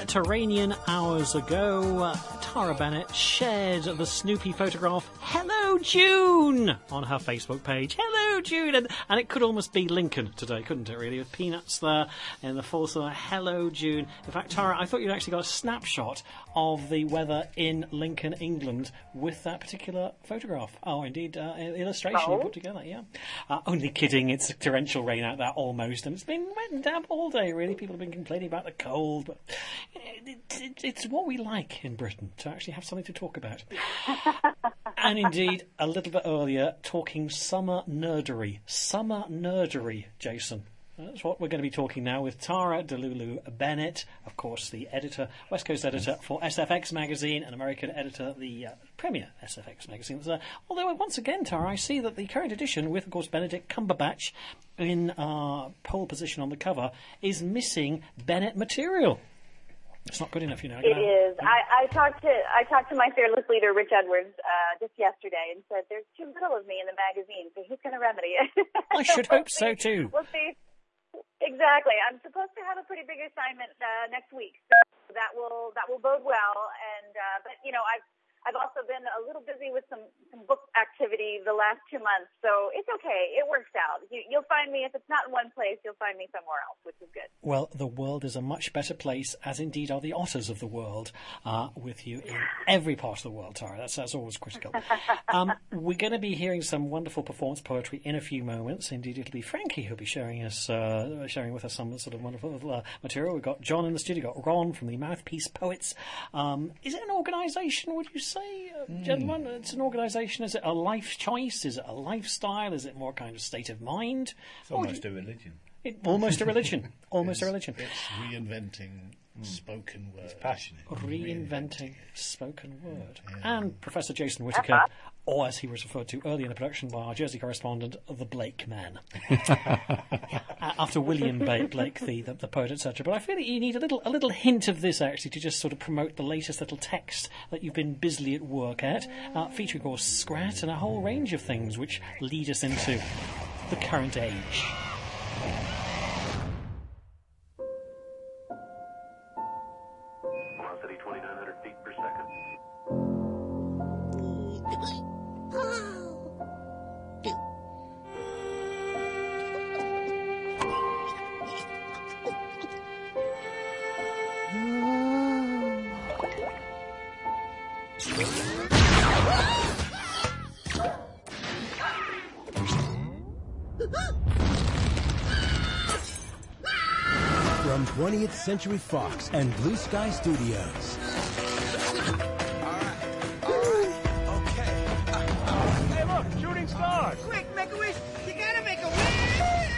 Mediterranean hours ago, Tara Bennett shared the Snoopy photograph "Hello June" on her Facebook page. Hello June, and it could almost be Lincoln today, couldn't it? Really, with peanuts there in the full summer. Hello June. In fact, Tara, I thought you'd actually got a snapshot of the weather in Lincoln, England, with that particular photograph. Oh, indeed, illustration you put together. Yeah. Only kidding. It's torrential rain out there almost, and it's been wet and damp all day. Really, people have been complaining about the cold, but it's what we like in Britain, to actually have something to talk about. And indeed, a little bit earlier, talking summer nerdery. Summer nerdery, Jason. That's what we're going to be talking now with Tara Delulu Bennett, of course, the editor, West Coast editor for SFX magazine, an American editor, the premier SFX magazine. Although, once again, Tara, I see that the current edition, with, of course, Benedict Cumberbatch in pole position on the cover, is missing Bennett material. It's not good enough, you know. It is. I talked to my fearless leader, Rich Edwards, just yesterday, and said there's too little of me in the magazine, so he's going to remedy it. I should hope so too. We'll see. Exactly. I'm supposed to have a pretty big assignment next week, so that will bode well. And but you know, I've also been a little busy with some book activity the last 2 months, so it's okay. It works out. You'll find me, if it's not in one place, you'll find me somewhere else, which is good. Well, the world is a much better place, as indeed are the otters of the world, with you in every part of the world, Tara. That's always critical. We're going to be hearing some wonderful performance poetry in a few moments. Indeed, it'll be Frankie who'll be sharing with us some sort of wonderful material. We've got John in the studio, we've got Ron from the Mouthpiece Poets. Is it an organisation, would you say, gentlemen? It's an organisation. Is it a life choice? Is it a lifestyle? Is it more kind of state of mind? It's almost a religion. Almost a religion. Almost a religion. It's reinventing spoken word. It's passionate. Reinventing spoken word. Yeah. And Professor Jason Whittaker, or as he was referred to earlier in the production by our Jersey correspondent, the Blake Man. After William Blake, the poet, etc. But I feel that you need a little hint of this, actually, to just sort of promote the latest little text that you've been busily at work at, featuring, of course, Scrat and a whole range of things which lead us into the current age. Velocity 2,900 feet per second. From 20th Century Fox and Blue Sky Studios. Hey, look, shooting stars. Quick, make a wish. You gotta make a wish.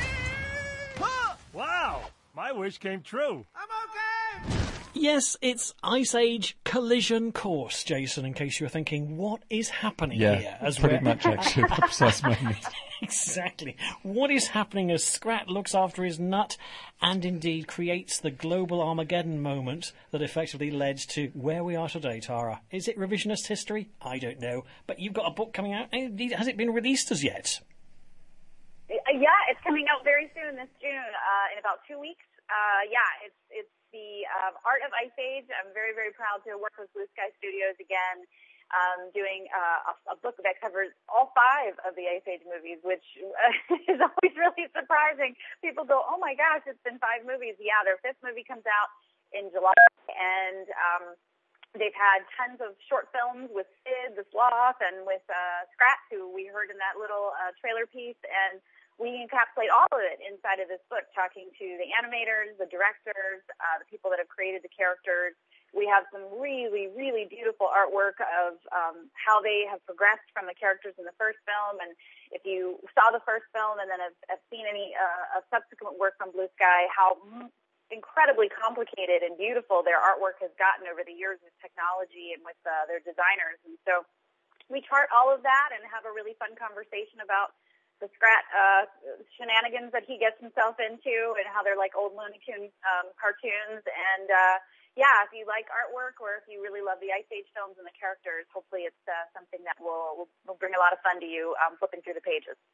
Wow, my wish came true. I'm okay. Yes, it's Ice Age Collision Course, Jason, in case you were thinking, what is happening here? As pretty much, actually, the precise moment. Exactly. What is happening as Scrat looks after his nut and indeed creates the global Armageddon moment that effectively led to where we are today, Tara? Is it revisionist history? I don't know. But you've got a book coming out. Indeed, has it been released as yet? Yeah, it's coming out very soon this June, in about 2 weeks. It's the Art of Ice Age. I'm very, very proud to work with Blue Sky Studios again, doing a book that covers all 5 of the Ice Age movies, which is always really surprising. People go, oh my gosh, it's been 5 movies. Yeah, their 5th movie comes out in July, and they've had tons of short films with Sid the Sloth and with Scrat, who we heard in that little trailer piece, and we encapsulate all of it inside of this book, talking to the animators, the directors, the people that have created the characters. We have some really, really beautiful artwork of how they have progressed from the characters in the first film. And if you saw the first film and then have seen any subsequent work from Blue Sky, how incredibly complicated and beautiful their artwork has gotten over the years with technology and with their designers. And so we chart all of that and have a really fun conversation about the Scrat shenanigans that he gets himself into and how they're like old Looney Tunes cartoons. And if you like artwork or if you really love the Ice Age films and the characters, hopefully it's something that will bring a lot of fun to you flipping through the pages.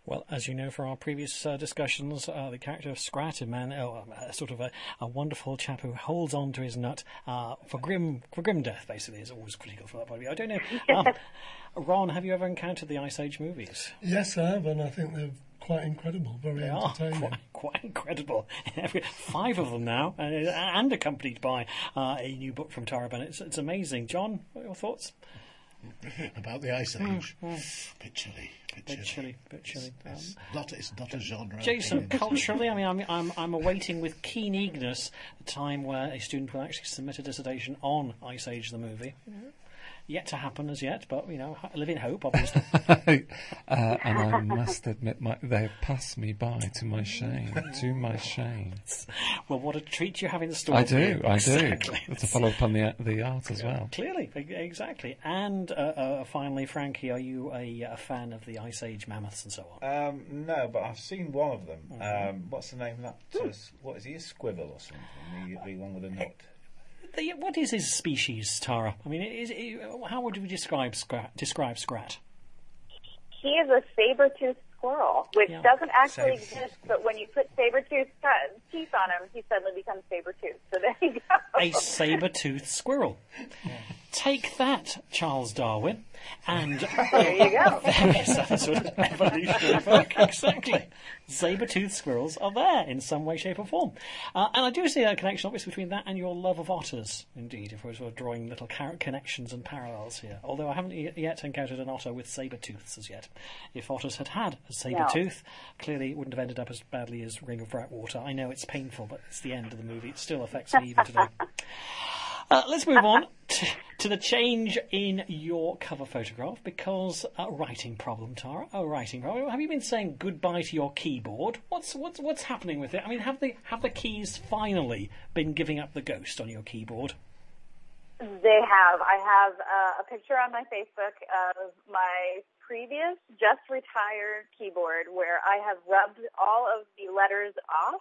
Well, as you know from our previous discussions, the character of Scrat, sort of a wonderful chap who holds on to his nut for grim death, basically, is always critical for that point of view. I don't know. Ron, have you ever encountered the Ice Age movies? Yes, I have, and I think they're quite incredible, very entertaining. Quite incredible. 5 of them now, and accompanied by a new book from Tara Bennett. It's amazing. John, what are your thoughts? About the Ice Age. Bit chilly. It's not a genre. Jason, culturally, I mean, I'm awaiting with keen eagerness the time where a student will actually submit a dissertation on Ice Age the movie. Yet to happen as yet, but, live in hope, obviously. And I must admit, they have passed me by to my shame. Well, what a treat you have in store. I do. Exactly. To follow up on the art as well. Clearly, exactly. And finally, Frankie, are you a fan of the Ice Age mammoths and so on? No, but I've seen one of them. What's the name of that? What is he? A squivel or something? The one with a nut. What is his species, Tara? I mean, how would you describe Scrat? He is a saber-toothed squirrel, which doesn't actually exist, but when you put saber-toothed teeth on him, he suddenly becomes saber-toothed. So there you go. A saber-toothed squirrel. Take that, Charles Darwin. And there you go. There is that sort of evolutionary book. Exactly. Saber-toothed squirrels are there in some way, shape or form. And I do see a connection, obviously, between that and your love of otters, indeed, if we're sort of drawing little connections and parallels here. Although I haven't yet encountered an otter with saber-tooths as yet. If otters had a saber-tooth, clearly it wouldn't have ended up as badly as Ring of Bright Water. I know it's painful, but it's the end of the movie. It still affects me even today. Let's move on to the change in your cover photograph, because a writing problem, Tara. A writing problem. Have you been saying goodbye to your keyboard? What's happening with it? I mean, have the keys finally been giving up the ghost on your keyboard? They have. I have a picture on my Facebook of my previous, just retired keyboard where I have rubbed all of the letters off,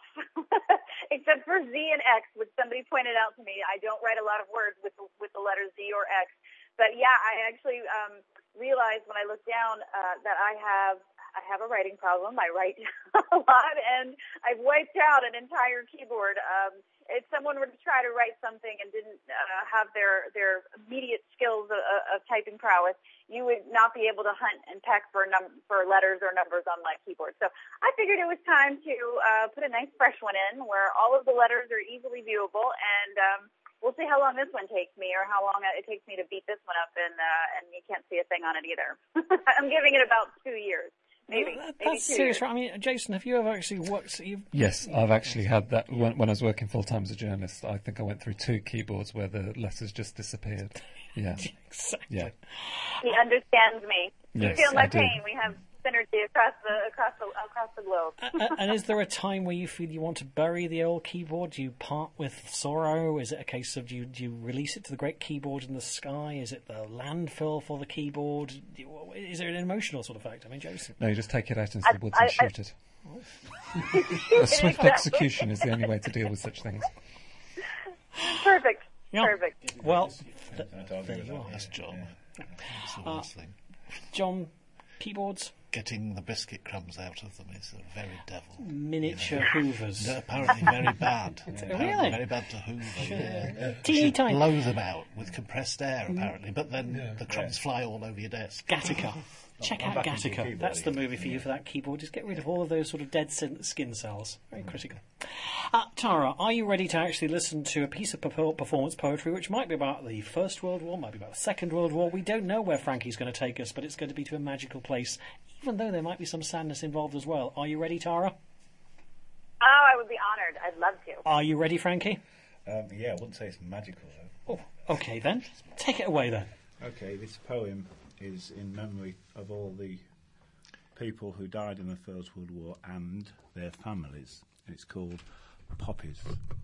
except for Z and X, which somebody pointed out to me. I don't write a lot of words with the letters Z or X. But yeah, I actually realized when I looked down that I have a writing problem. I write a lot, and I've wiped out an entire keyboard. If someone were to try to write something and didn't have their immediate skills of typing prowess, you would not be able to hunt and peck for letters or numbers on my keyboard. So I figured it was time to put a nice fresh one in where all of the letters are easily viewable, and we'll see how long this one takes me, or how long it takes me to beat this one up, and you can't see a thing on it either. I'm giving it about 2 years. Maybe. That's serious, right? I mean, Jason, have you ever actually worked? Yes, I've actually had that when I was working full time as a journalist. I think I went through 2 keyboards where the letters just disappeared. Yeah, exactly. Yeah. He understands me. Yes, you feel my I do. pain. We have synergy across the globe. And is there a time where you feel you want to bury the old keyboard? Do you part with sorrow? Is it a case of do you release it to the great keyboard in the sky? Is it the landfill for the keyboard? Is there an emotional sort of factor? I mean, Jason. No, you just take it out into the woods and shoot it. A swift execution is the only way to deal with such things. Perfect. Yeah. Perfect. Well, there you are. That's John. That's the worst thing. John, keyboards? Getting the biscuit crumbs out of them is the very devil. Miniature hoovers. They're apparently very bad. Really? Very bad to hoover. Yeah. Teeny tiny. Blow them out with compressed air, apparently, but then the crumbs fly all over your desk. Gattaca. Check out Gattaca. That's the movie for you for that keyboard. Just get rid of all of those sort of dead skin cells. Very critical. Tara, are you ready to actually listen to a piece of performance poetry which might be about the First World War, might be about the Second World War? We don't know where Frankie's going to take us, but it's going to be to a magical place, even though there might be some sadness involved as well. Are you ready, Tara? Oh, I would be honoured. I'd love to. Are you ready, Frankie? Yeah, I wouldn't say it's magical, though. Oh, okay then. Take it away then. Okay, this poem is in memory of all the people who died in the First World War and their families. It's called Poppies.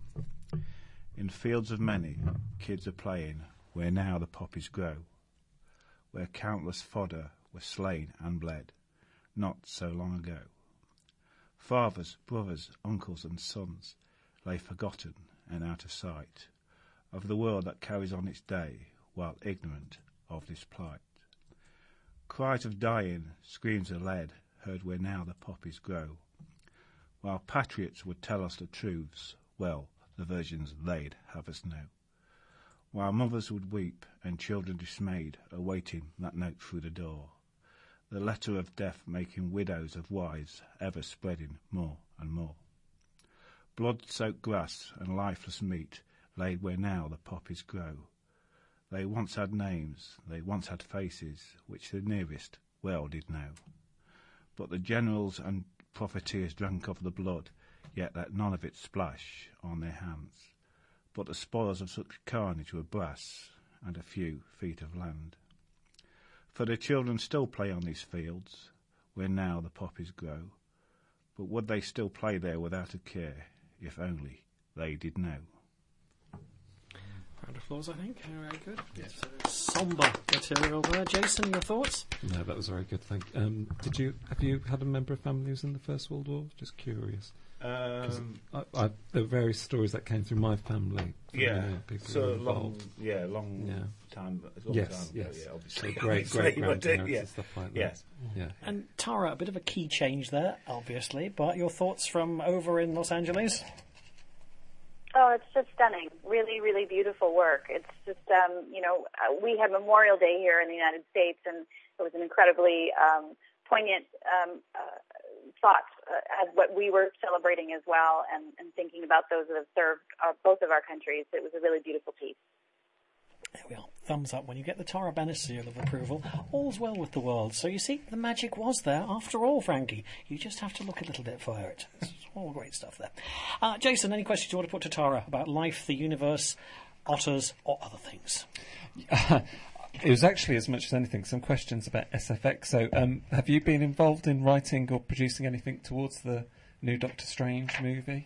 In fields of many, kids are playing where now the poppies grow, where countless fodder were slain and bled not so long ago. Fathers, brothers, uncles and sons lay forgotten and out of sight of the world that carries on its day while ignorant of this plight. Cries of dying, screams of lead heard where now the poppies grow. While patriots would tell us the truths, well, the versions they'd have us know. While mothers would weep and children dismayed, awaiting that note through the door. The letter of death making widows of wives, ever spreading more and more. Blood-soaked grass and lifeless meat laid where now the poppies grow. They once had names, they once had faces, which the nearest well did know. But the generals and profiteers drank of the blood, yet let none of it splash on their hands. But the spoils of such carnage were brass, and a few feet of land. For the children still play on these fields, where now the poppies grow. But would they still play there without a care, if only they did know? Round of applause, I think. Very good. Yes. Sombre material there. Jason, your thoughts? No, that was very good. Thank you. Have you had a member of family who was in the First World War? Just curious. There are various stories that came through my family. People so who were long time. Yes, yeah, obviously. Great grandparents and stuff like that. Yes. Yeah. And Tara, a bit of a key change there, obviously, but your thoughts from over in Los Angeles? Oh, it's just stunning. Really, really beautiful work. It's just, we had Memorial Day here in the United States, and it was an incredibly poignant thought as what we were celebrating as well, and thinking about those that have served both of our countries. It was a really beautiful piece. There we are. Thumbs up when you get the Tara Bennett seal of approval. All's well with the world. So you see, the magic was there after all, Frankie. You just have to look a little bit for it. It's all great stuff there. Jason, any questions you want to put to Tara about life, the universe, otters, or other things? It was actually, as much as anything, some questions about SFX. So have you been involved in writing or producing anything towards the new Doctor Strange movie?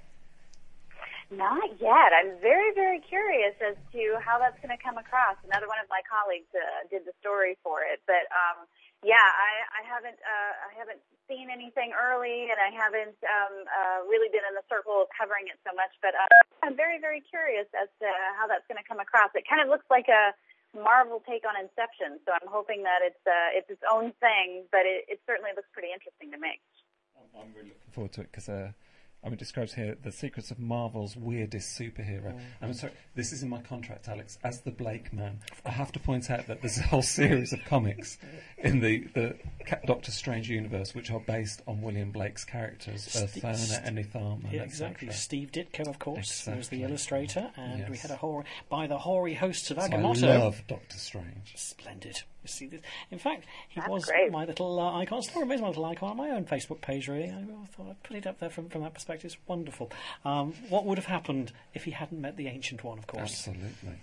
Not yet. I'm very, very curious as to how that's going to come across. Another one of my colleagues did the story for it, but I haven't seen anything early, and I haven't really been in the circle of covering it so much. But I'm very, very curious as to how that's going to come across. It kind of looks like a Marvel take on Inception, so I'm hoping that it's its own thing, but it certainly looks pretty interesting to me. I'm really looking forward to it because. It describes here the secrets of Marvel's weirdest superhero. I'm sorry, this is in my contract, Alex. As the Blake man, I have to point out that there's a whole series of comics in the Doctor Strange universe which are based on William Blake's characters, Earthbound, Enitharm, and exactly. Steve Ditko, of course, was the illustrator, and we had a by the hoary hosts of Agamotto. So I love Doctor Strange. Splendid. You see this? In fact, That's was great. My little icon. Still remains my little icon on my own Facebook page, really. I thought I'd put it up there from that perspective. It's wonderful. What would have happened if he hadn't met the Ancient One, of course? Absolutely.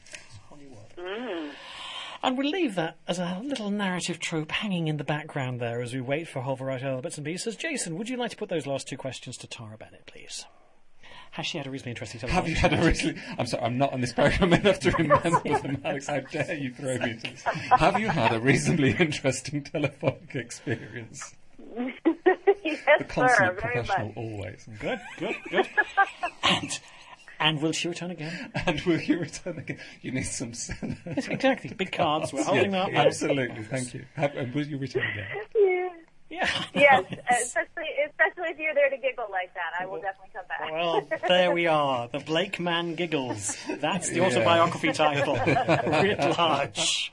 And we'll leave that as a little narrative trope hanging in the background there as we wait for a whole variety of other bits and pieces. Jason, would you like to put those last two questions to Tara Bennett, please? Has she had a reasonably interesting time? Have you had a reasonably... I'm sorry, I'm not on this programme enough to remember them, Alex. How dare you throw me into this? Have you had a reasonably interesting telephonic experience? Yes, the consummate very professional much. always. Good. And will she return again? And will you return again? You need some... Yes, exactly. Big cards. We're holding them up. Absolutely. Thank you. And will you return again? Yeah. Yes, especially if you're there to giggle like that, I will definitely come back. Well, there we are. The Blake Man Giggles. That's the autobiography title. Writ large.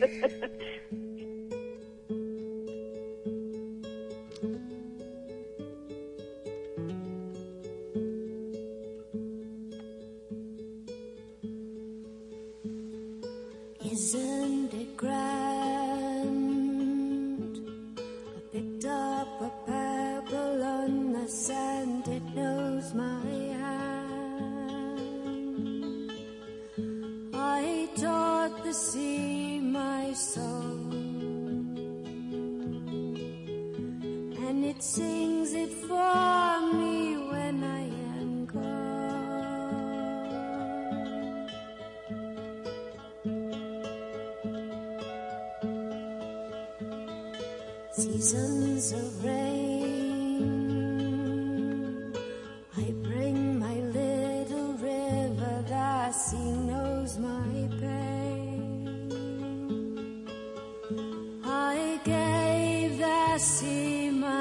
Isn't it grand? I picked up a pebble on the sand, it knows my hand. I taught the sea my song, and it sings it for me when I am gone. Seasons of rain, I bring my little river, the sea knows my pain. I gave the sea my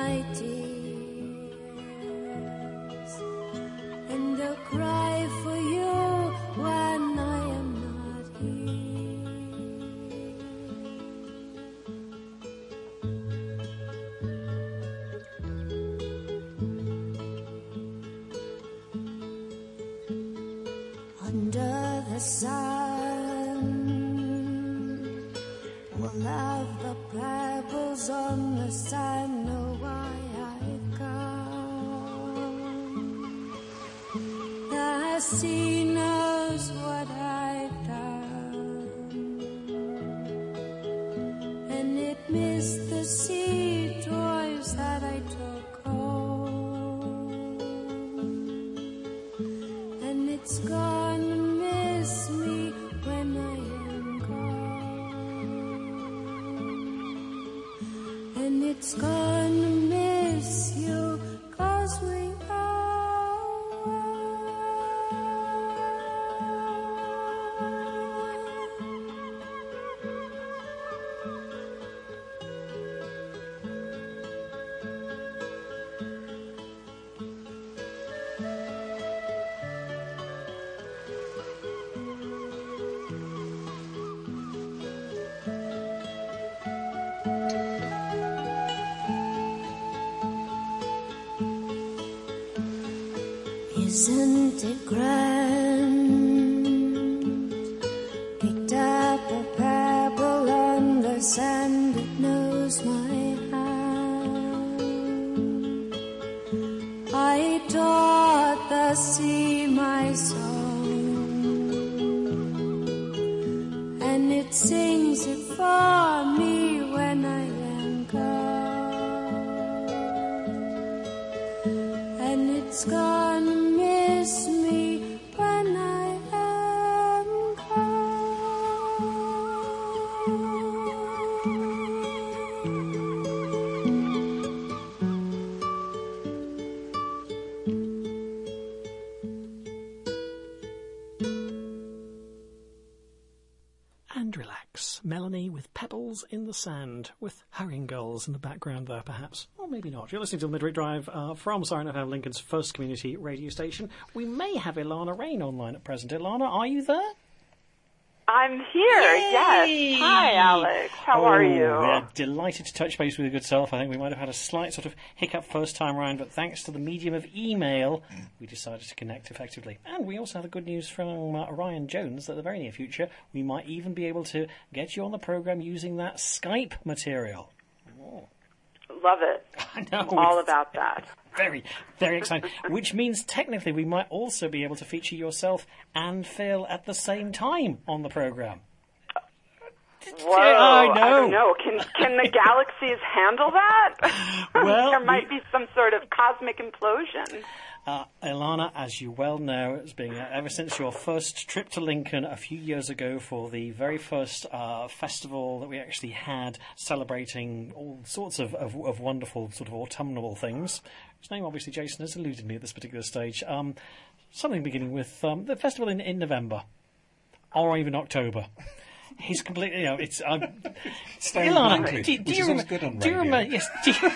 under the sun. All of the pebbles on the sand know why I've come. The sea knows what I've done, and it missed the sea toys that I took home, and it's gonna miss me when I am gone, and it's gonna miss you 'cause we are one. Isn't it grand? Picked up a pebble on the sand that knows my hand. I taught the sea my song, and it sings it for me when I am gone, and it's gonna miss me when I am And relax. Melanie with Pebbles in the Sand, with Hurrying Gulls in the background there, perhaps. Or maybe not. You're listening to the Midweek Drive from Siren FM, Lincoln's first community radio station. We may have Ilana Rain online at present. Ilana, are you there? I'm here, yes. Hi, Alex. How are you? We're delighted to touch base with your good self. I think we might have had a slight sort of hiccup first time around, but thanks to the medium of email, we decided to connect effectively. And we also have the good news from Ryan Jones that in the very near future, we might even be able to get you on the programme using that Skype material. Oh. Love it. I know. I'm all about that. Very, very exciting. Which means technically we might also be able to feature yourself and Phil at the same time on the programme. Whoa, I don't know. Can the galaxies handle that? Well, there might be some sort of cosmic implosion. Ilana, as you well know, has been ever since your first trip to Lincoln a few years ago for the very first festival that we actually had, celebrating all sorts of wonderful sort of autumnal things. His name, obviously, Jason has eluded me at this particular stage. Something beginning with the festival in November, or even October. He's completely, it's... Ilana, do you remember... Yes, do you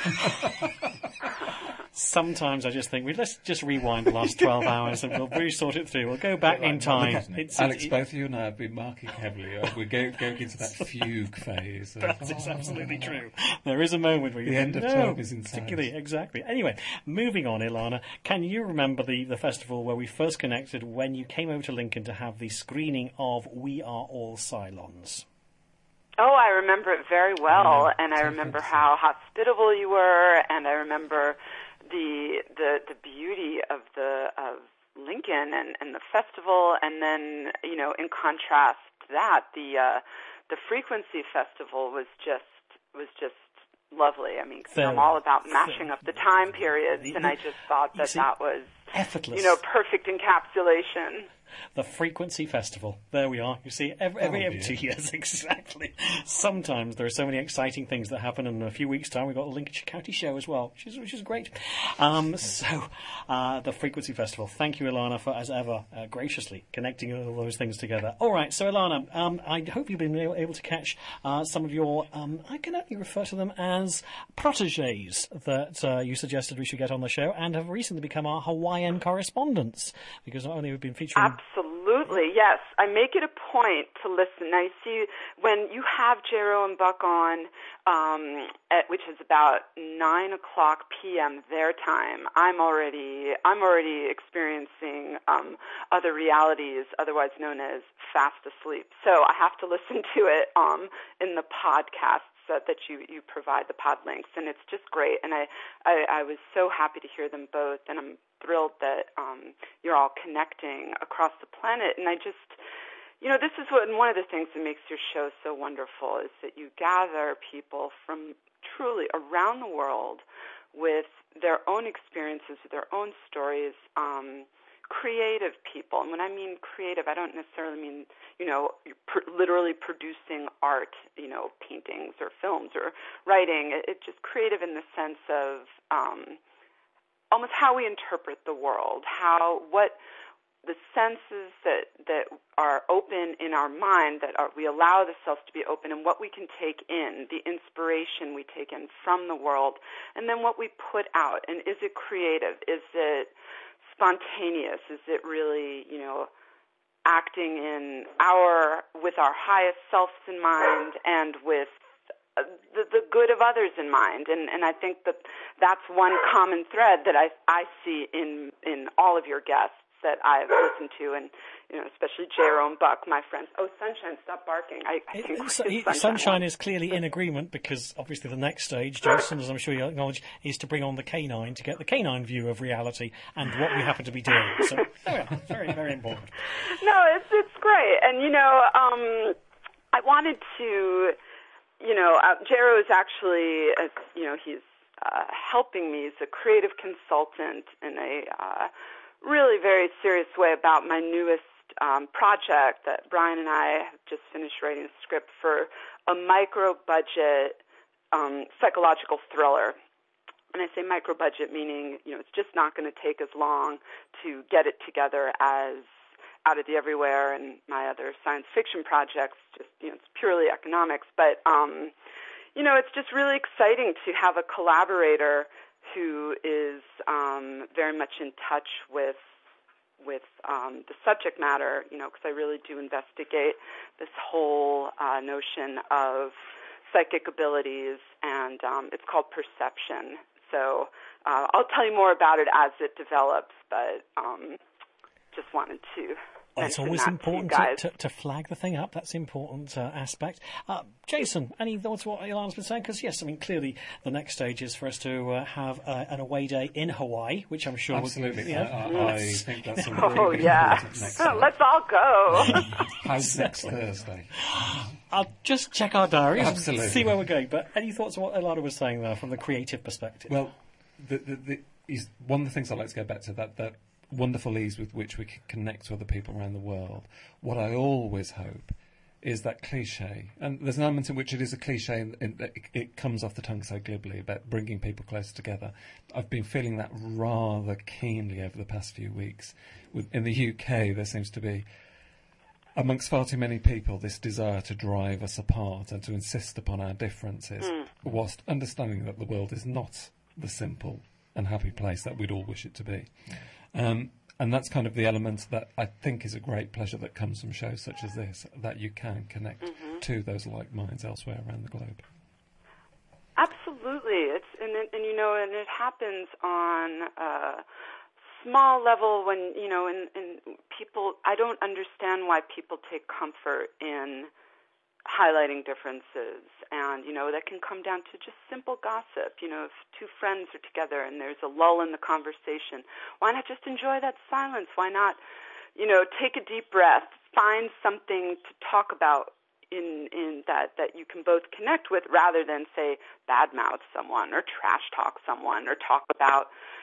Sometimes I just think, let's just rewind the last 12 hours and we'll resort it through. We'll go back in time. Alex, both you and I have been marking heavily. We're going into that fugue phase. That is absolutely true. There is a moment where you think, the end of term is inside. Particularly, exactly. Anyway, moving on, Ilana, can you remember the festival where we first connected when you came over to Lincoln to have the screening of We Are All Cylons? Oh, I remember it very well, and I remember how hospitable you were, and I remember the beauty of Lincoln and the festival, and then in contrast to that, the Frequency Festival was just lovely. I mean, 'cause I'm all about mashing up the time periods, and I just thought that was effortless. Perfect encapsulation. The Frequency Festival. There we are. You see, every 2 years, exactly. Sometimes there are so many exciting things that happen, and in a few weeks' time we've got the Lincolnshire County Show as well, which is great. The Frequency Festival. Thank you, Ilana, for, as ever, graciously connecting all those things together. All right, so Ilana, I hope you've been able to catch some of your, I can only refer to them as protégés that you suggested we should get on the show, and have recently become our Hawaiian correspondents, because not only have we been featuring... Absolutely, yes. I make it a point to listen. Now, you see, when you have Jero and Buck on, which is about 9:00 p.m. their time, I'm already experiencing other realities, otherwise known as fast asleep. So I have to listen to it in the podcasts that you provide, the pod links, and it's just great. And I was so happy to hear them both, and I'm thrilled that you're all connecting across the planet. And I just, this is one of the things that makes your show so wonderful is that you gather people from truly around the world with their own experiences, with their own stories, creative people. And when I mean creative, I don't necessarily mean, literally producing art, paintings or films or writing. It's just creative in the sense of almost how we interpret the world, what the senses that are open in our mind, we allow the selves to be open, and what we can take in, the inspiration we take in from the world, and then what we put out. And is it creative? Is it spontaneous? Is it really, acting with our highest selves in mind and with the good of others in mind? And I think that's one common thread that I see in all of your guests that I've listened to, and especially Jerome Buck, my friend. Oh, Sunshine, stop barking! I think Sunshine is clearly in agreement, because obviously the next stage, Jason, as I'm sure you acknowledge, is to bring on the canine to get the canine view of reality and what we happen to be doing. So there we are. Very, very important. No, it's great, and I wanted to, Jero is actually, he's helping me as a creative consultant in a really very serious way about my newest project that Brian and I have just finished writing a script for, a micro-budget psychological thriller. And I say micro-budget meaning, it's just not going to take as long to get it together as Out of the Everywhere and my other science fiction projects. Just, it's purely economics. But, it's just really exciting to have a collaborator who is very much in touch with the subject matter, because I really do investigate this whole notion of psychic abilities, and it's called perception. So I'll tell you more about it as it develops, but just wanted to. It's always important to flag the thing up. That's an important aspect. Jason, any thoughts on what Ilana's been saying? Because, yes, clearly the next stage is for us to have an away day in Hawaii, which I'm sure... Absolutely. I think that's a really important next step. Let's all go. How's next Thursday? I'll just check our diaries Absolutely. And see where we're going. But any thoughts on what Ilana was saying there from the creative perspective? Well, one of the things I'd like to go back to, that wonderful ease with which we can connect to other people around the world. What I always hope is that cliche, and there's an element in which it is a cliche, and it comes off the tongue so glibly about bringing people closer together. I've been feeling that rather keenly over the past few weeks. In the UK, there seems to be, amongst far too many people, this desire to drive us apart and to insist upon our differences, whilst understanding that the world is not the simple and happy place that we'd all wish it to be. And that's kind of the element that I think is a great pleasure that comes from shows such as this, that you can connect to those like minds elsewhere around the globe. Absolutely. And it happens on a small level when, and people, I don't understand why people take comfort in highlighting differences, and that can come down to just simple gossip. If two friends are together and there's a lull in the conversation, why not just enjoy that silence? Why not take a deep breath, find something to talk about in that you can both connect with, rather than say badmouth someone or trash talk someone or talk about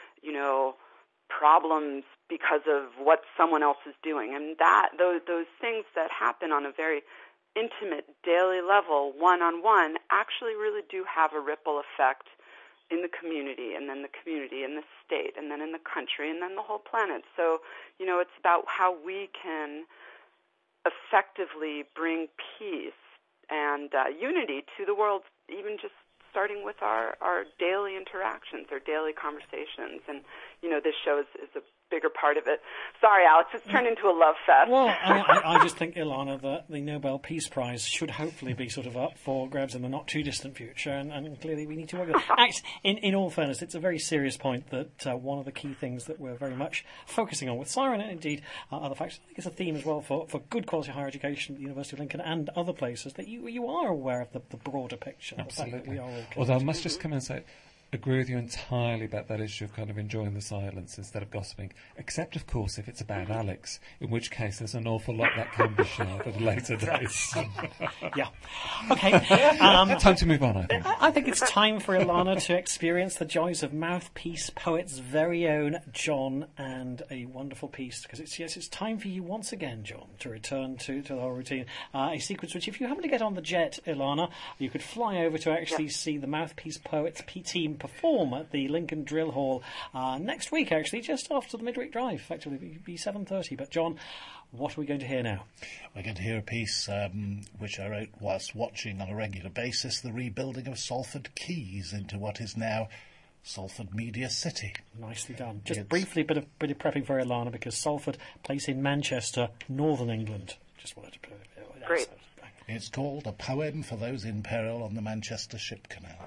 problems because of what someone else is doing. And those things that happen on a very intimate daily level, one-on-one, actually really do have a ripple effect in the community, and then the community in the state, and then in the country, and then the whole planet. So, it's about how we can effectively bring peace and unity to the world, even just starting with our daily interactions, our daily conversations. And, this show is a bigger part of it. Sorry, Alex, it's turned into a love fest. Well, I just think, Ilana, that the Nobel Peace Prize should hopefully be sort of up for grabs in the not-too-distant future, and clearly we need to work with it. In all fairness, it's a very serious point that one of the key things that we're very much focusing on with Siren, and indeed other factors, I think it's a theme as well for good quality higher education at the University of Lincoln and other places, that you are aware of the broader picture. Absolutely. The fact that we are all Although I must just come in and say, agree with you entirely about that issue of kind of enjoying the silence instead of gossiping, except of course if it's about Alex, in which case there's an awful lot that can be shared at a later date. Yeah. Okay. Time to move on, I think. I think it's time for Ilana to experience the joys of Mouthpiece Poet's very own John, and a wonderful piece, because it's time for you once again, John, to return to the whole routine. A sequence which, if you happen to get on the jet, Ilana, you could fly over to actually see the Mouthpiece Poets team perform at the Lincoln Drill Hall next week, actually, just after the midweek drive. Effectively, it'll be 7:30. But, John, what are we going to hear now? We're going to hear a piece which I wrote whilst watching on a regular basis the rebuilding of Salford Quays into what is now Salford Media City. Nicely done. Just briefly, bit of prepping for Ilana, because Salford, place in Manchester, Northern England. Just wanted to put it. Great. It's called A Poem for Those in Peril on the Manchester Ship Canal.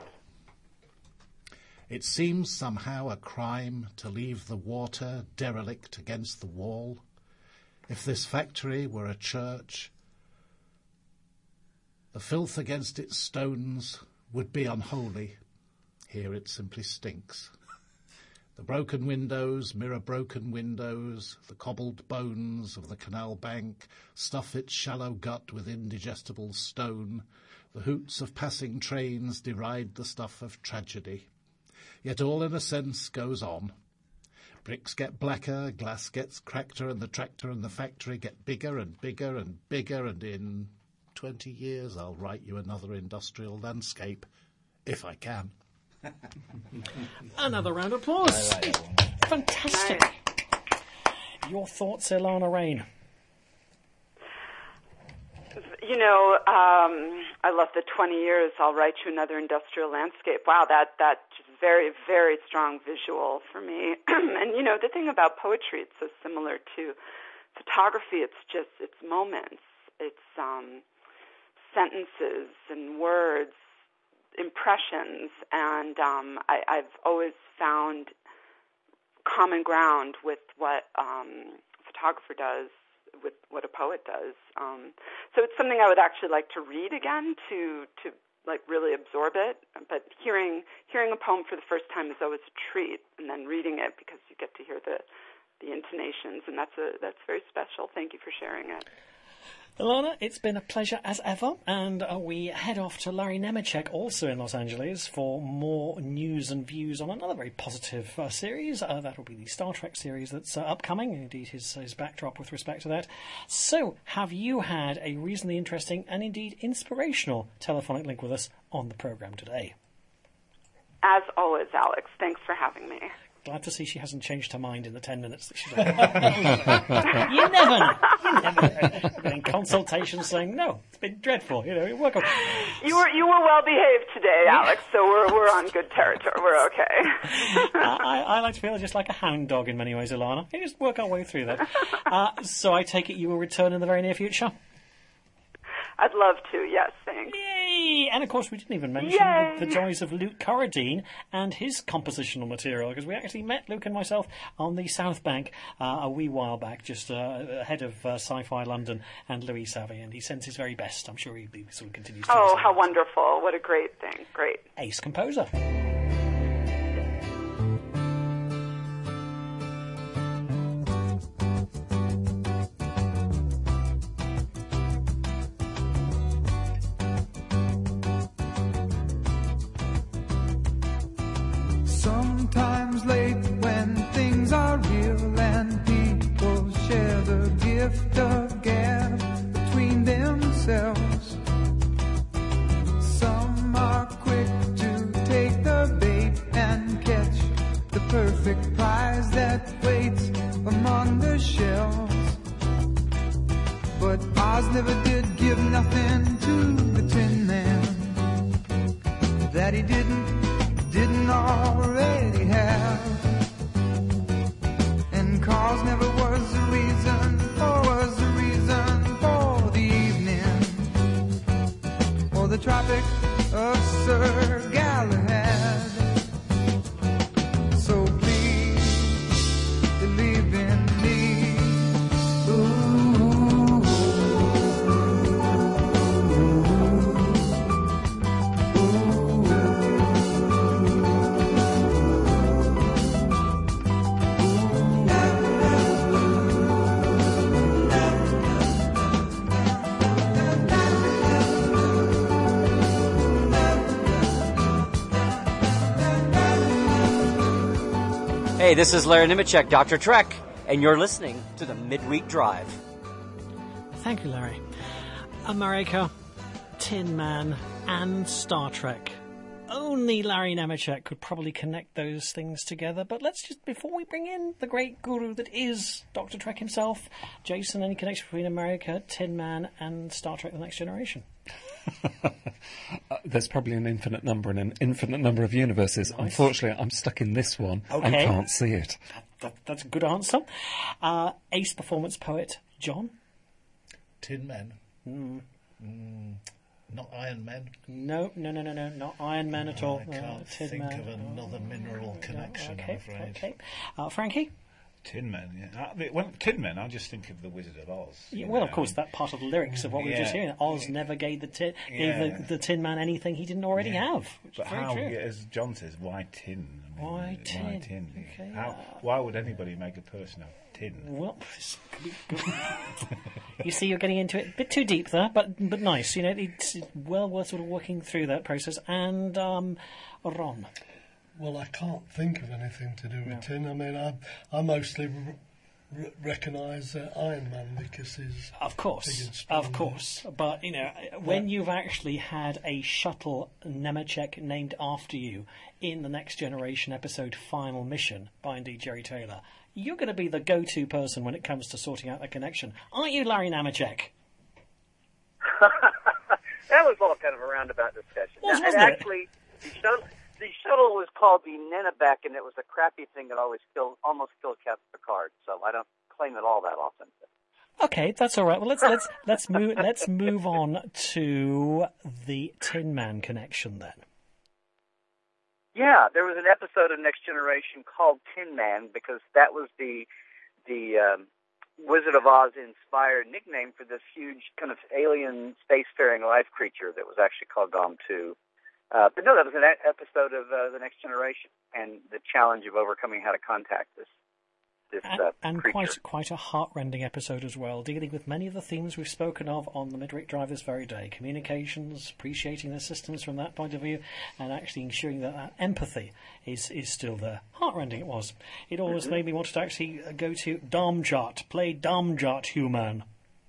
It seems somehow a crime to leave the water derelict against the wall. If this factory were a church, the filth against its stones would be unholy. Here it simply stinks. The broken windows mirror broken windows. The cobbled bones of the canal bank stuff its shallow gut with indigestible stone. The hoots of passing trains deride the stuff of tragedy. Yet all in a sense goes on. Bricks get blacker, glass gets crackter, and the tractor and the factory get bigger and bigger and bigger, and in 20 years I'll write you another industrial landscape, if I can. Another round of applause. Fantastic. Your thoughts, Ilana Raine? You know, I love the 20 years, I'll write you another industrial landscape. Wow, that's very, very strong visual for me. And, you know, the thing about poetry, it's so similar to photography. It's moments. It's sentences and words, impressions. And I've always found common ground with what a photographer does, with what a poet does. So it's something I would actually like to read again to like really absorb it. But hearing a poem for the first time is always a treat, and then reading it because you get to hear the intonations, and that's very special. Thank you for sharing it. Ilana, it's been a pleasure as ever, and we head off to Larry Nemeczek, also in Los Angeles, for more news and views on another very positive series. That will be the Star Trek series that's upcoming, indeed his backdrop with respect to that. So, have you had a reasonably interesting and indeed inspirational telephonic link with us on the programme today? As always, Alex, thanks for having me. Glad to see she hasn't changed her mind in the 10 minutes that she's had. You never know. I've been in consultations saying, no, it's been dreadful. You know, you work on... You were well behaved today, Alex, so we're on good territory. We're okay. I like to feel just like a hound dog in many ways, Ilana. You just work our way through that. So I take it you will return in the very near future? I'd love to, yes, thanks. Yay! And of course we didn't even mention the joys of Luke Corradine and his compositional material, because we actually met Luke and myself on the South Bank a wee while back, just ahead of Sci-Fi London and Louis Savvy, and he sends his very best. I'm sure he sort of continues to. Oh, how wonderful. What a great thing. Great. Ace composer. Sometimes late when things are real and people share the gift of gab between themselves. Some are quick to take the bait and catch the perfect prize that waits among the shells. But Oz never did give nothing to the Tin Man that he didn't already have. And Tropic of Sir Galahad. So please believe in me. Hey, this is Larry Nemecek, Dr. Trek, and you're listening to the Midweek Drive. Thank you, Larry. America, Tin Man, and Star Trek. Only Larry Nemecek could probably connect those things together, but let's just, before we bring in the great guru that is Dr. Trek himself, Jason, any connection between America, Tin Man, and Star Trek The Next Generation? There's probably an infinite number and an infinite number of universes. Nice. Unfortunately, I'm stuck in this one and can't see it. That's a good answer. Ace performance poet, John? Tin Men. Not Iron Men. No, not Iron Men at all. I can't think of another mineral connection, I'm afraid. Okay. Frankie? Tin Men, yeah. When Tin Men, I just think of the Wizard of Oz. Yeah, well, of course, that part of the lyrics of what we were just hearing. Oz never gave the Tin Man anything he didn't already have. But how, as John says, why tin? I mean, why tin? Okay, why would anybody make a person of tin? Well, you see, you're getting into it a bit too deep there, but nice. You know, it's well worth sort of working through that process. And Ron. Well, I can't think of anything to do with tin. I mean, I mostly recognise Iron Man because he's... Of course. But, you know, when you've actually had a shuttle Nemecek named after you in the Next Generation episode Final Mission by, indeed, Jerry Taylor, you're going to be the go-to person when it comes to sorting out the connection. Aren't you, Larry Nemecek? That was all kind of a roundabout discussion. Wasn't it? Actually, the shuttle was called the Nennebec, and it was a crappy thing that almost killed Captain Picard. So I don't claim it all that often. Okay, that's all right. Well, let's move on to the Tin Man connection then. Yeah, there was an episode of Next Generation called Tin Man because that was the Wizard of Oz inspired nickname for this huge kind of alien spacefaring life creature that was actually called Gom 2. But no, that was an episode of The Next Generation and the challenge of overcoming how to contact this and creature. quite a heart-rending episode as well, dealing with many of the themes we've spoken of on the Midweek Drive this very day. Communications, appreciating the systems from that point of view, and actually ensuring that empathy is still there. Heart-rending it was. It always made me want to actually go to Darmjot, play Darmjot Human.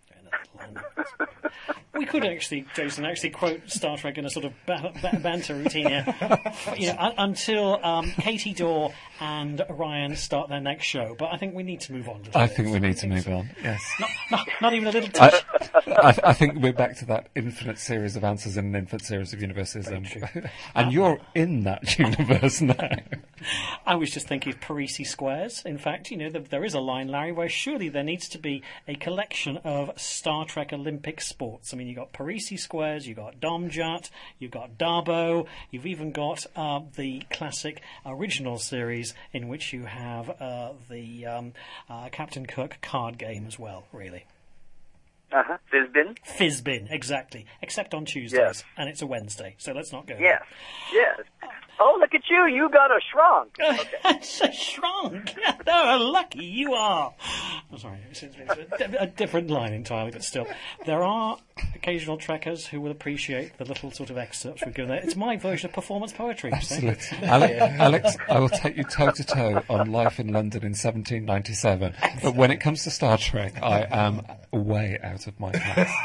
We could actually, Jason, quote Star Trek in a sort of banter routine here, until Katie Dorr and Ryan start their next show. But I think we need to move on. I think we need to move on. Yes. Not even a little touch. I think we're back to that infinite series of answers in an infinite series of universes, and you're in that universe now. I was just thinking of Parisi squares. In fact, there is a line, Larry, where surely there needs to be a collection of Star Trek Olympic sports. I mean, you've got Parisi squares, you've got Domjot, you've got Dabo, you've even got the classic original series in which you have the Captain Kirk card game as well, really. Fizbin? Fizbin, exactly. Except on Tuesdays, yes. And it's a Wednesday, so let's not go there. Yes. Oh, look at you. You got a shrunk. It's a shrunk. No, lucky you are. I'm sorry, it's a different line entirely, but still. There are occasional trekkers who will appreciate the little sort of excerpts we've given there. It's my version of performance poetry. Absolutely. Alex, I will take you toe-to-toe on Life in London in 1797. But when it comes to Star Trek, I am way out of my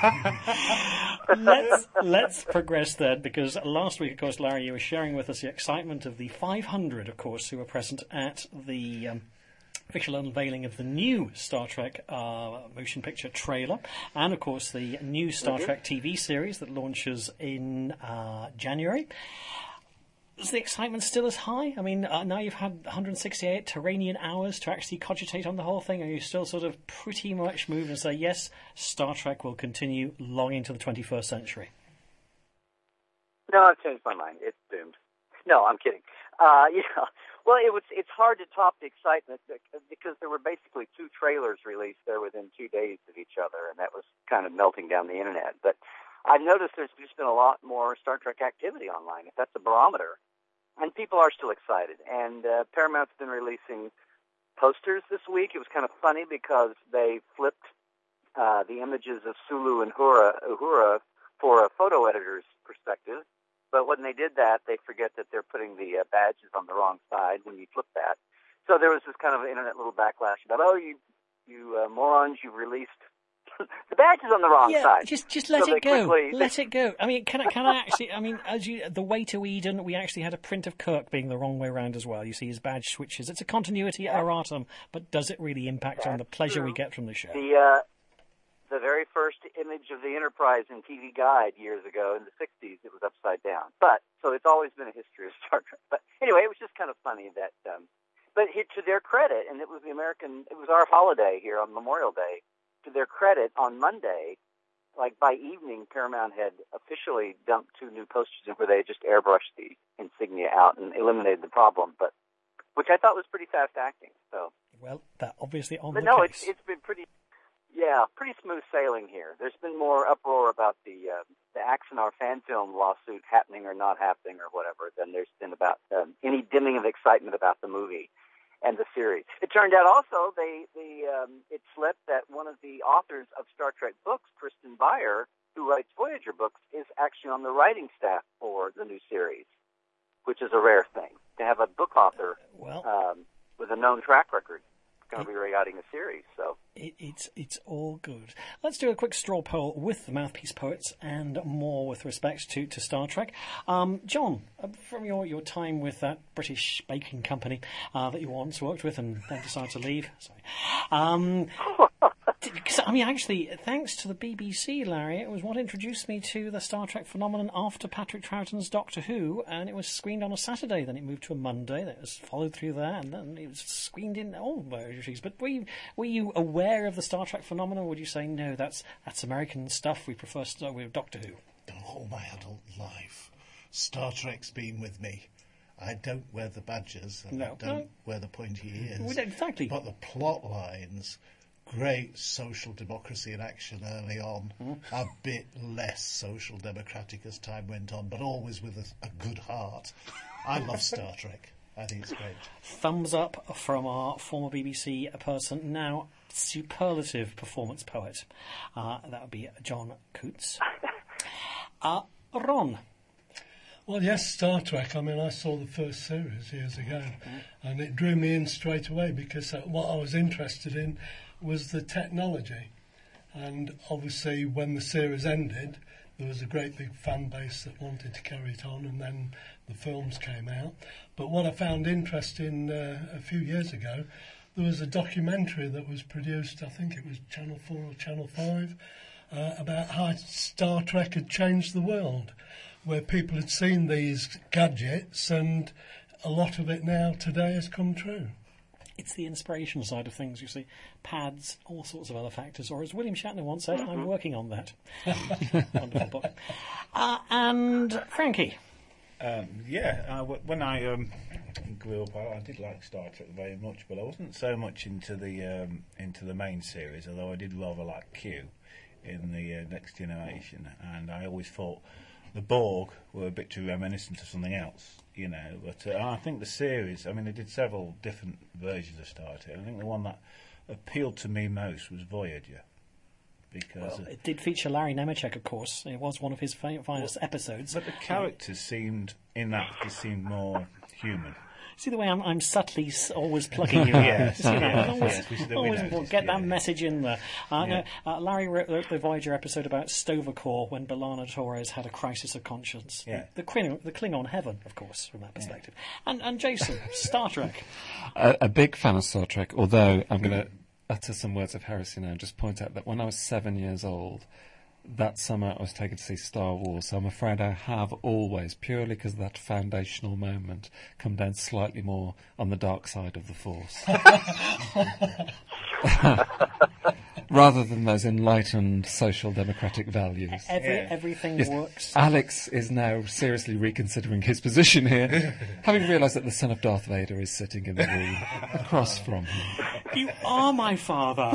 class. Let's progress then, because last week, of course, Larry, you were sharing with us the excitement of the 500, of course, who were present at the official unveiling of the new Star Trek motion picture trailer, and, of course, the new Star Trek TV series that launches in January. Is the excitement still as high? I mean, now you've had 168 Terranian hours to actually cogitate on the whole thing. Are you still sort of pretty much moved and say, yes, Star Trek will continue long into the 21st century? No, I've changed my mind. It's doomed. No, I'm kidding. Well, it's hard to top the excitement because there were basically 2 trailers released there within 2 days of each other, and that was kind of melting down the internet. But I've noticed there's just been a lot more Star Trek activity online, if that's a barometer, and people are still excited. And Paramount's been releasing posters this week. It was kind of funny because they flipped the images of Sulu and Uhura for a photo editor's perspective. But when they did that, they forget that they're putting the badges on the wrong side when you flip that. So there was this kind of internet little backlash about, you morons, you've released the badges on the wrong side. Just let it go. Let it go. I mean, can I actually? I mean, the Way to Eden, we actually had a print of Kirk being the wrong way around as well. You see his badge switches. It's a continuity erratum, but does it really impact on the pleasure we get from the show? The very first image of the Enterprise in TV Guide years ago in the 60s, it was upside down. So it's always been a history of Star Trek. But anyway, it was just kind of funny that, but to their credit, and it was our holiday here on Memorial Day, to their credit, on Monday, like by evening, Paramount had officially dumped 2 new posters in where they had just airbrushed the insignia out and eliminated the problem, which I thought was pretty fast acting. So. Well, that obviously on but the no, case. it's been pretty smooth sailing here. There's been more uproar about the Axanar fan film lawsuit happening or not happening or whatever than there's been about any dimming of excitement about the movie and the series. It turned out also it slipped that one of the authors of Star Trek books, Kristen Beyer, who writes Voyager books, is actually on the writing staff for the new series, which is a rare thing to have a book author with a known track record going to be writing a series. So it's all good. Let's do a quick straw poll with the Mouthpiece Poets and more with respect to Star Trek. John, from your time with that British baking company that you once worked with and then decided to leave. Sorry. I mean, actually, thanks to the BBC, Larry, it was what introduced me to the Star Trek phenomenon after Patrick Troughton's Doctor Who, and it was screened on a Saturday, then it moved to a Monday, then it was followed through there, and then it was screened in all versions. But were you aware of the Star Trek phenomenon, or would you say, no, that's American stuff, we prefer with Doctor Who? All my adult life, Star Trek's been with me. I don't wear the badges, and I don't wear the pointy ears. Exactly. But the plot lines... Great social democracy in action early on, a bit less social democratic as time went on, but always with a good heart. I love Star Trek. I think it's great. Thumbs up from our former BBC person, now superlative performance poet. That would be John Coots. Ron. Well, yes, Star Trek. I mean, I saw the first series years ago, and it drew me in straight away because what I was interested in was the technology. And obviously when the series ended, there was a great big fan base that wanted to carry it on, and then the films came out. But what I found interesting a few years ago, there was a documentary that was produced, I think it was Channel 4 or Channel 5, about how Star Trek had changed the world, where people had seen these gadgets, and a lot of it now today has come true. It's the inspiration side of things, you see. Pads, all sorts of other factors. Or as William Shatner once said, I'm working on that. Wonderful book. And Frankie. When I grew up, I did like Star Trek very much, but I wasn't so much into the main series, although I did rather like Q in the Next Generation. And I always thought the Borg were a bit too reminiscent of something else. But I think the series, I mean, they did several different versions of Star Trek. I think the one that appealed to me most was Voyager. Because it did feature Larry Nemeczek, of course. It was one of his finest episodes. But the characters seemed more human. See the way I'm subtly always plugging you? Yes. Always get that message in there. Larry wrote the Voyager episode about Sto-vo-kor when B'Elanna Torres had a crisis of conscience. Yeah. The Klingon heaven, of course, from that perspective. And Jason, Star Trek. A big fan of Star Trek, although I'm going to utter some words of heresy now and just point out that when I was 7 years old, that summer I was taken to see Star Wars, so I'm afraid I have always, purely because of that foundational moment, come down slightly more on the dark side of the Force. Rather than those enlightened social democratic values. Everything Yes, works. Alex is now seriously reconsidering his position here, having realised that the son of Darth Vader is sitting in the room across from him. You are my father.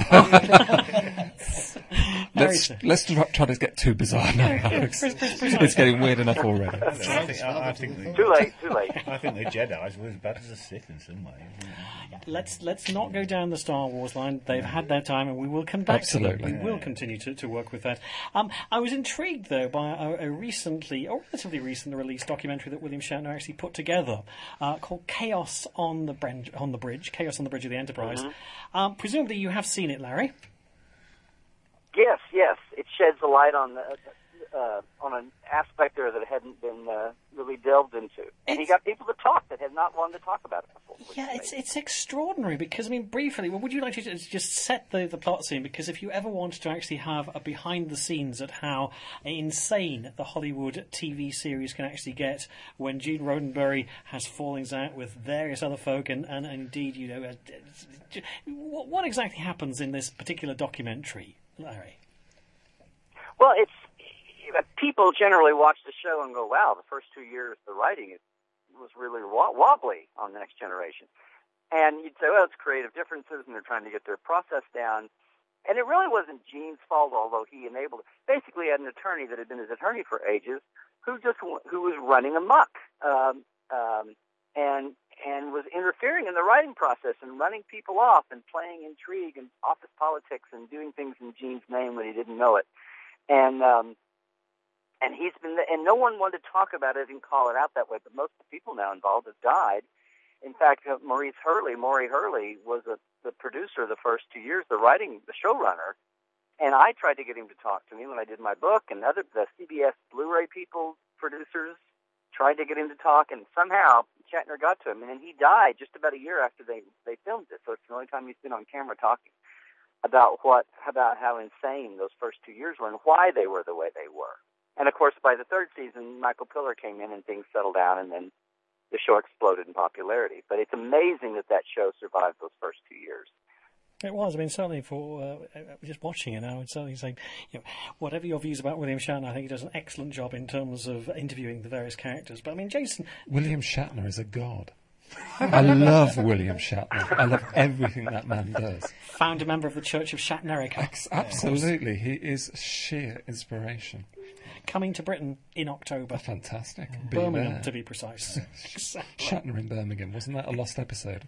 Let's try to get too bizarre now, Alex. It's getting weird enough already. I think Too late. I think the Jedi's were as bad as the Sith in some ways. Let's not go down the Star Wars line. They've had their time, and we will come back to Absolutely. them. We will continue to work with that. I was intrigued, though, by a relatively recently released documentary that William Shatner actually put together called Chaos on the Bridge, Chaos on the Bridge of the Enterprise. Presumably you have seen it, Larry. Yes. It sheds a light on an aspect there that hadn't been really delved into. And he got people to talk that had not wanted to talk about it before. Yeah, it's extraordinary because, I mean, briefly, would you like to just set the plot scene? Because if you ever wanted to actually have a behind-the-scenes at how insane the Hollywood TV series can actually get when Gene Roddenberry has fallings out with various other folk and indeed, you know, what exactly happens in this particular documentary, Larry? Well, people generally watch the show and go, wow, the first 2 years the writing was really wobbly on The Next Generation. And you'd say, well, it's creative differences and they're trying to get their process down. And it really wasn't Gene's fault, although he enabled it. Basically, he had an attorney that had been his attorney for ages who was running amok and was interfering in the writing process and running people off and playing intrigue and office politics and doing things in Gene's name when he didn't know it. And he's been, and no one wanted to talk about it and call it out that way, but most of the people now involved have died. In fact, Maury Hurley was the producer the first 2 years, the showrunner, and I tried to get him to talk to me when I did my book, and the CBS Blu-ray producers tried to get him to talk, and somehow Shatner got to him, and he died just about a year after they filmed it, so it's the only time he's been on camera talking about how insane those first 2 years were and why they were the way they were. And, of course, by the third season, Michael Piller came in and things settled down, and then the show exploded in popularity. But it's amazing that show survived those first 2 years. It was. I mean, certainly for just watching it now, I would certainly say, whatever your views about William Shatner, I think he does an excellent job in terms of interviewing the various characters. But, I mean, Jason... William Shatner is a god. I love William Shatner. I love everything that man does. Founder member of the Church of Shatnerica. Absolutely. He is sheer inspiration. Coming to Britain in October. Fantastic. Birmingham, to be precise. Exactly. Shatner in Birmingham. Wasn't that a lost episode?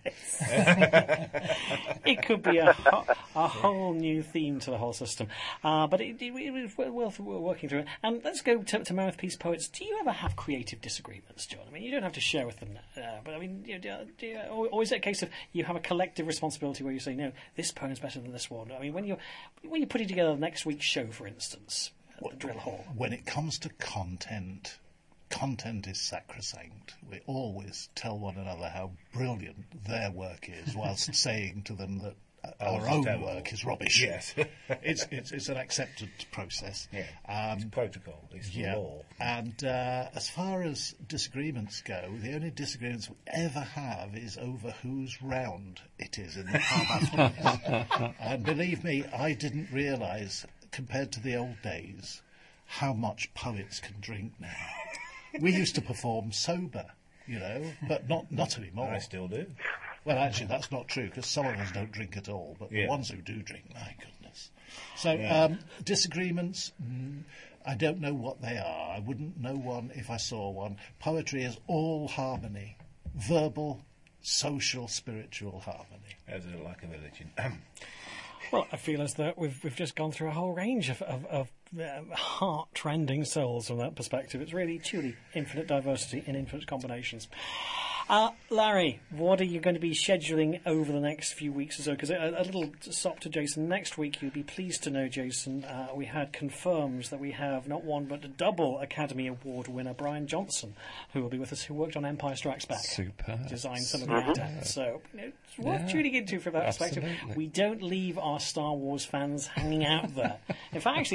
It could be a whole new theme to the whole system. But it was worth working through it. And let's go to Mouthpiece Poets. Do you ever have creative disagreements, John? I mean, you don't have to share with them. But, I mean, or is it a case of you have a collective responsibility where you say, no, this poem's better than this one? I mean, when you're putting together next week's show, for instance... The drill hall. When it comes to content is sacrosanct. We always tell one another how brilliant their work is, whilst saying to them that our own work is rubbish. Yes, it's an accepted process. Yeah, it's protocol. It's law. And as far as disagreements go, the only disagreements we ever have is over whose round it is in the pub. And believe me, I didn't realise, compared to the old days, how much poets can drink now. We used to perform sober, but not anymore. I still do. Well, actually, that's not true, because some of us don't drink at all, but the ones who do drink, my goodness. So, disagreements, I don't know what they are. I wouldn't know one if I saw one. Poetry is all harmony, verbal, social, spiritual harmony. As like a religion. Well, I feel as though we've just gone through a whole range of heart-rending souls from that perspective. It's really, truly infinite diversity in infinite combinations. Larry, what are you going to be scheduling over the next few weeks or so? Because a little stop to Jason. Next week, you'll be pleased to know, Jason, we had confirms that we have not one but a double Academy Award winner, Brian Johnson, who will be with us, who worked on Empire Strikes Back. Superb. Designed some of the actors. So it's worth tuning into from that perspective. We don't leave our Star Wars fans hanging out there. In fact, actually, Larry,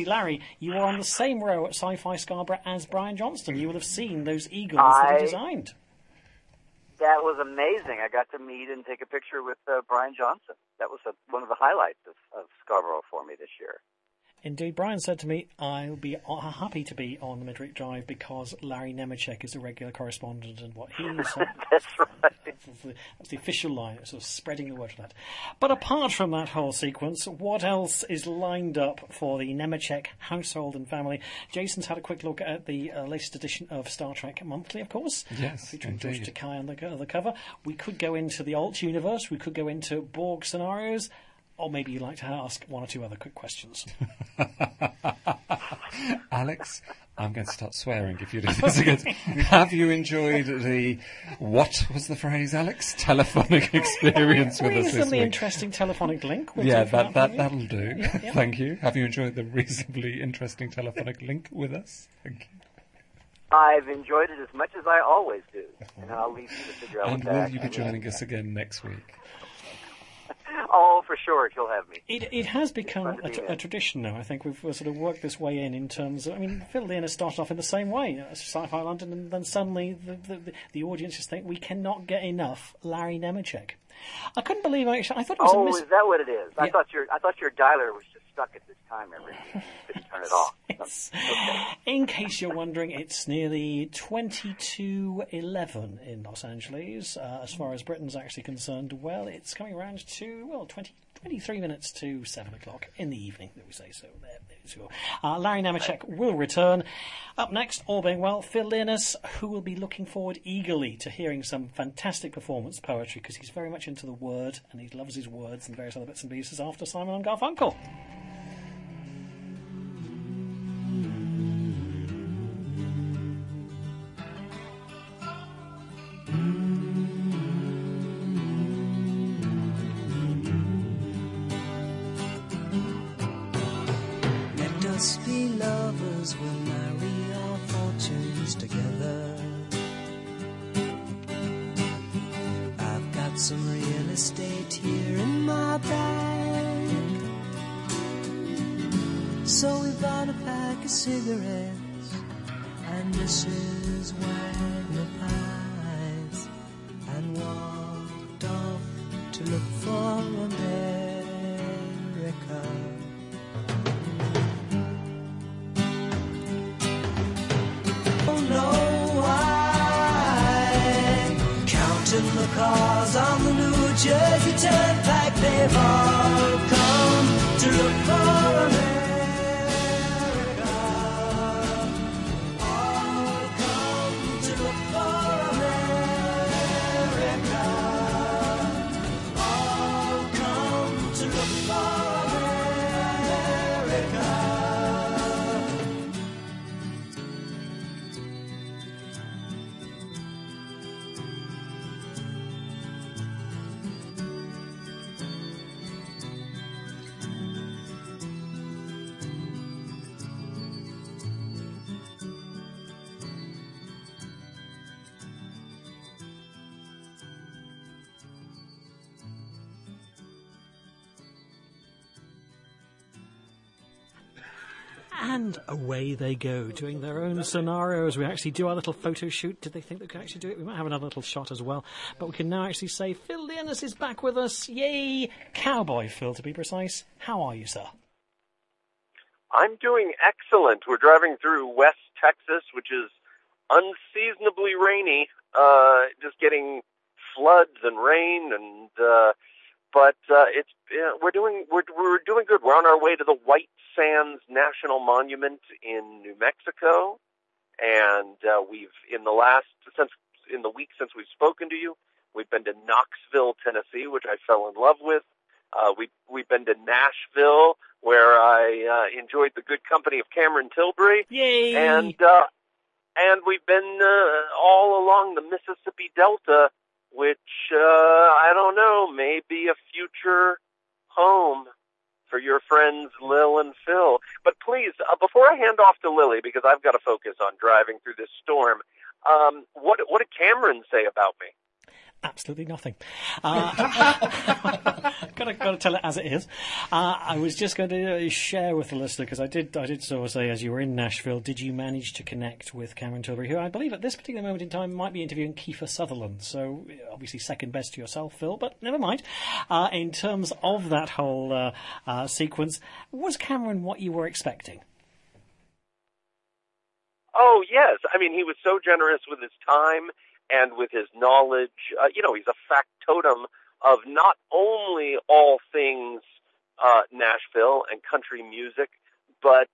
you were on the same row at Sci-Fi Scarborough as Brian Johnston. You will have seen those eagles that he designed. That was amazing. I got to meet and take a picture with Brian Johnson. That was one of the highlights of Scarborough for me this year. Indeed, Brian said to me, I'll be happy to be on the Midweek Drive because Larry Nemeczek is a regular correspondent and what he's... That's right. That's the official line, sort of spreading the word for that. But apart from that whole sequence, what else is lined up for the Nemeczek household and family? Jason's had a quick look at the latest edition of Star Trek Monthly, of course. Yes, featuring George Takei on the cover. We could go into the alt universe. We could go into Borg scenarios. Or maybe you'd like to ask one or two other quick questions. Alex, I'm going to start swearing if you do this again. Have you enjoyed the, what was the phrase, Alex? Telephonic experience with us this reasonably week? interesting telephonic link. Yeah, that'll do. Yeah. Thank you. Have you enjoyed the reasonably interesting telephonic link with us? Thank you. I've enjoyed it as much as I always do, and I'll leave you to figure out And what will that you be joining us again next week? Oh, for sure, you'll have me. It has become a tradition now. I think we've sort of worked this way in terms of... I mean, Phil Leonard started off in the same way, Sci-Fi London, and then suddenly the audiences think we cannot get enough Larry Nemeczek. I couldn't believe actually. I thought it was is that what it is? Yeah. I thought your dialer was just stuck at this time every day. You couldn't turn it off. Okay. In case you're wondering, it's nearly 22:11 in Los Angeles. As far as Britain's actually concerned, well, it's coming around to 23 minutes to 7 o'clock in the evening, that we say. So there's your Larry Nemeczek will return. Up next, all being well, Phil Leonard, who will be looking forward eagerly to hearing some fantastic performance poetry, because he's very much into the word, and he loves his words and various other bits and pieces after Simon and Garfunkel. Us be lovers, we'll marry our fortunes together. I've got some real estate here in my bag, so we bought a pack of cigarettes and Mrs. Wagner pies and walked off to look for America. The cars on the New Jersey Turnpike, they've all come to look for America. All come to look for America. All come to look for America. And away they go, doing their own scenarios. We actually do our little photo shoot. Did they think they could actually do it? We might have another little shot as well. But we can now actually say, Phil Leonard is back with us. Yay! Cowboy Phil, to be precise. How are you, sir? I'm doing excellent. We're driving through West Texas, which is unseasonably rainy, just getting floods and rain, and we're doing good. We're on our way to the White Sands National Monument in New Mexico, and we've in the week since we've spoken to you, we've been to Knoxville, Tennessee, which I fell in love with. We've been to Nashville, where I enjoyed the good company of Cameron Tilbury. Yay! And we've been all along the Mississippi Delta, which I don't know, may be a future home for your friends Lil and Phil. But please, before I hand off to Lily, because I've got to focus on driving through this storm, what did Cameron say about me? Absolutely nothing. Gotta tell it as it is. I was just going to share with the listener, because I did sort of say, as you were in Nashville, did you manage to connect with Cameron Tilbury, who I believe at this particular moment in time might be interviewing Kiefer Sutherland, so obviously second best to yourself, Phil, but never mind. In terms of that whole sequence, was Cameron what you were expecting? Oh, yes. I mean, he was so generous with his time and with his knowledge. He's a factotum of not only all things Nashville and country music, but,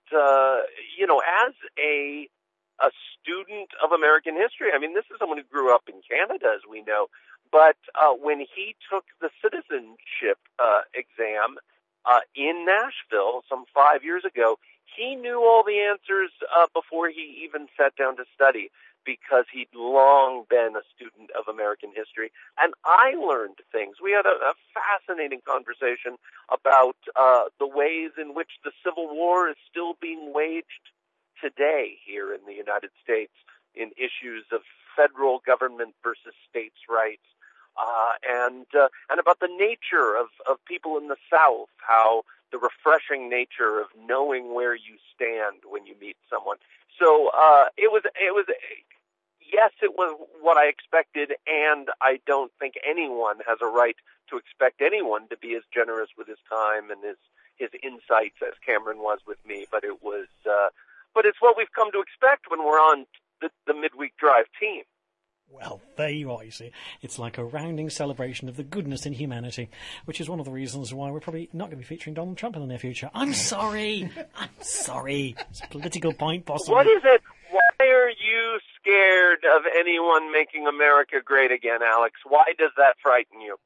as a student of American history. I mean, this is someone who grew up in Canada, as we know. But when he took the citizenship exam in Nashville some 5 years ago, he knew all the answers before he even sat down to study, because he'd long been a student of American history. And I learned things. We had a fascinating conversation about the ways in which the Civil War is still being waged today here in the United States in issues of federal government versus states' rights, and about the nature of people in the South, how the refreshing nature of knowing where you stand when you meet someone. So it was yes, it was what I expected, and I don't think anyone has a right to expect anyone to be as generous with his time and his insights as Cameron was with me. But it's what we've come to expect when we're on the midweek drive team. Well, there you are, you see. It's like a rounding celebration of the goodness in humanity, which is one of the reasons why we're probably not going to be featuring Donald Trump in the near future. I'm sorry. It's a political point, possibly. What is it? Why are you scared of anyone making America great again, Alex? Why does that frighten you?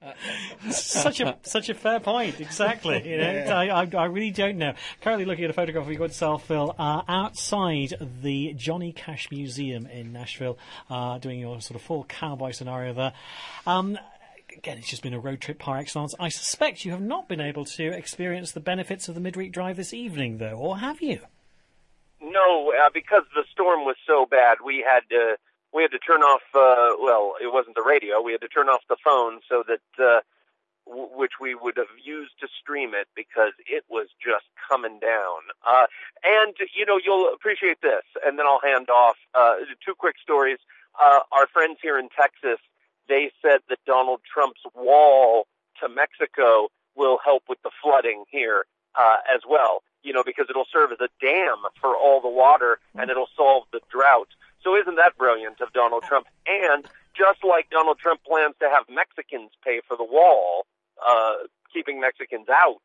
Such a fair point, exactly. I really don't know. Currently looking at a photograph of your good self, Phil, outside the Johnny Cash Museum in Nashville, doing your sort of full cowboy scenario there. Again, it's just been a road trip par excellence. I suspect you have not been able to experience the benefits of the midweek drive this evening, though, or have you? No, because the storm was so bad, we had to turn off, it wasn't the radio, we had to turn off the phone so that, which we would have used to stream it, because it was just coming down. And, you'll appreciate this, and then I'll hand off, 2 quick stories. Our friends here in Texas, they said that Donald Trump's wall to Mexico will help with the flooding here, as well, because it'll serve as a dam for all the water, and it'll solve the drought. So isn't that brilliant of Donald Trump? And just like Donald Trump plans to have Mexicans pay for the wall, keeping Mexicans out,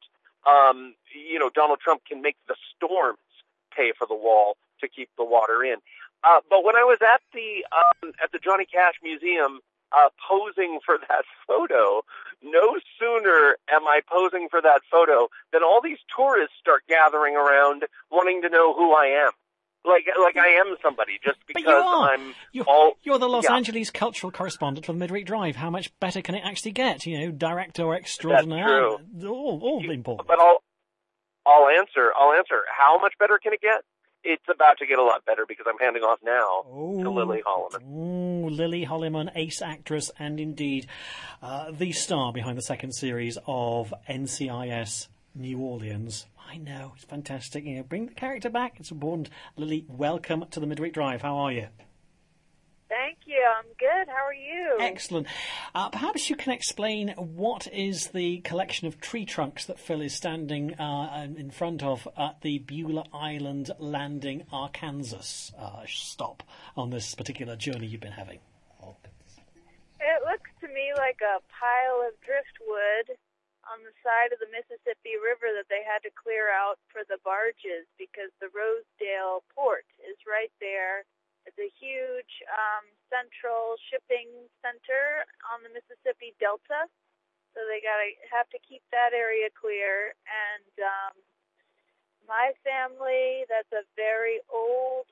Donald Trump can make the storms pay for the wall to keep the water in. But when I was at the Johnny Cash Museum posing for that photo, no sooner am I posing for that photo than all these tourists start gathering around wanting to know who I am. Like I am somebody, just because You're the Los Angeles cultural correspondent for the Midweek Drive. How much better can it actually get? Director extraordinaire. That's true. All important. But I'll answer. How much better can it get? It's about to get a lot better, because I'm handing off now to Lily Holloman. Oh, Lily Holloman, ace actress, and indeed the star behind the second series of NCIS New Orleans. I know, it's fantastic. Bring the character back. It's important. Lily, welcome to the Midweek Drive. How are you? Thank you. I'm good. How are you? Excellent. Perhaps you can explain what is the collection of tree trunks that Phil is standing in front of at the Beulah Island Landing, Arkansas stop on this particular journey you've been having. It looks to me like a pile of driftwood on the side of the Mississippi River that they had to clear out for the barges, because the Rosedale port is right there. It's a huge central shipping center on the Mississippi Delta, so they have to keep that area clear. And my family, that's a very old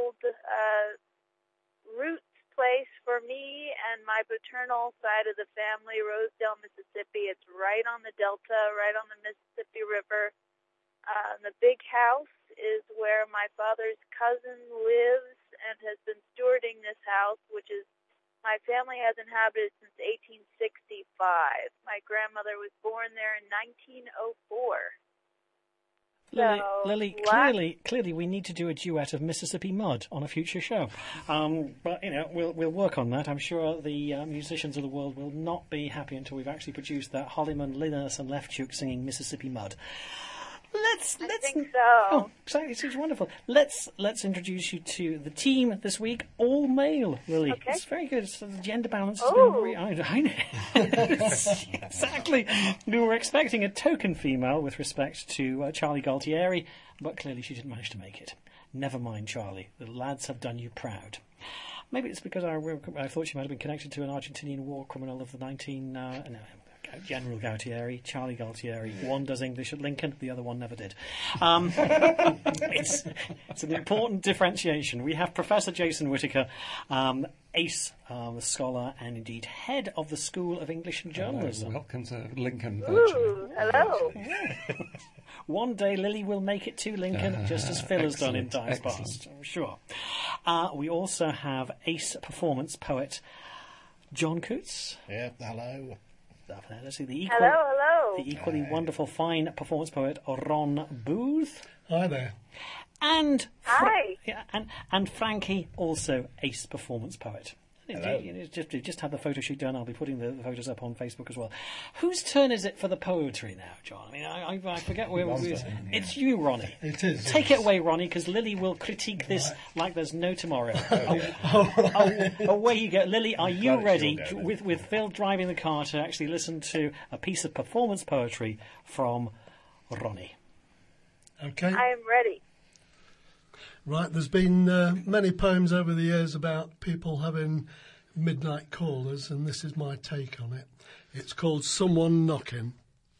roots place for me and my paternal side of the family, Rosedale, Mississippi. It's right on the Delta, right on the Mississippi River. The big house is where my father's cousin lives and has been stewarding this house, which is My family has inhabited since 1865. My grandmother was born there in 1904. Lily, clearly, we need to do a duet of Mississippi Mud on a future show. But we'll work on that. I'm sure the musicians of the world will not be happy until we've actually produced that Holliman, Linus, and Lefchuk singing Mississippi Mud. I think so. Oh, exactly. It's wonderful. Let's introduce you to the team this week. All male, Lily. Okay. It's very good. So the gender balance has been I know. Exactly. We were expecting a token female with respect to Charlie Galtieri, but clearly she didn't manage to make it. Never mind, Charlie. The lads have done you proud. Maybe it's because I thought she might have been connected to an Argentinian war criminal of the General Galtieri, Charlie Galtieri. One does English at Lincoln, the other one never did. It's an important differentiation. We have Professor Jason Whittaker, ace scholar and indeed head of the School of English and Journalism. Welcome to Lincoln. Ooh, hello. One day Lily will make it to Lincoln, just as Phil has done in times past, I'm sure. We also have ace performance poet John Coots. Yeah, hello. Let's see the equally wonderful, fine performance poet Ron Booth. Hi there. And Hi. And Frankie, also ace performance poet. Hello. Just had the photo shoot done. I'll be putting the photos up on Facebook as well. Whose turn is it for the poetry now, John? I mean, I forget where it's you, Ronnie. It is. Take it away, Ronnie, because Lily will critique this like there's no tomorrow. Away you go. Lily, are you ready, with Phil driving the car, to actually listen to a piece of performance poetry from Ronnie? Okay. I am ready. Right, there's been many poems over the years about people having midnight callers, and this is my take on it. It's called Someone Knocking.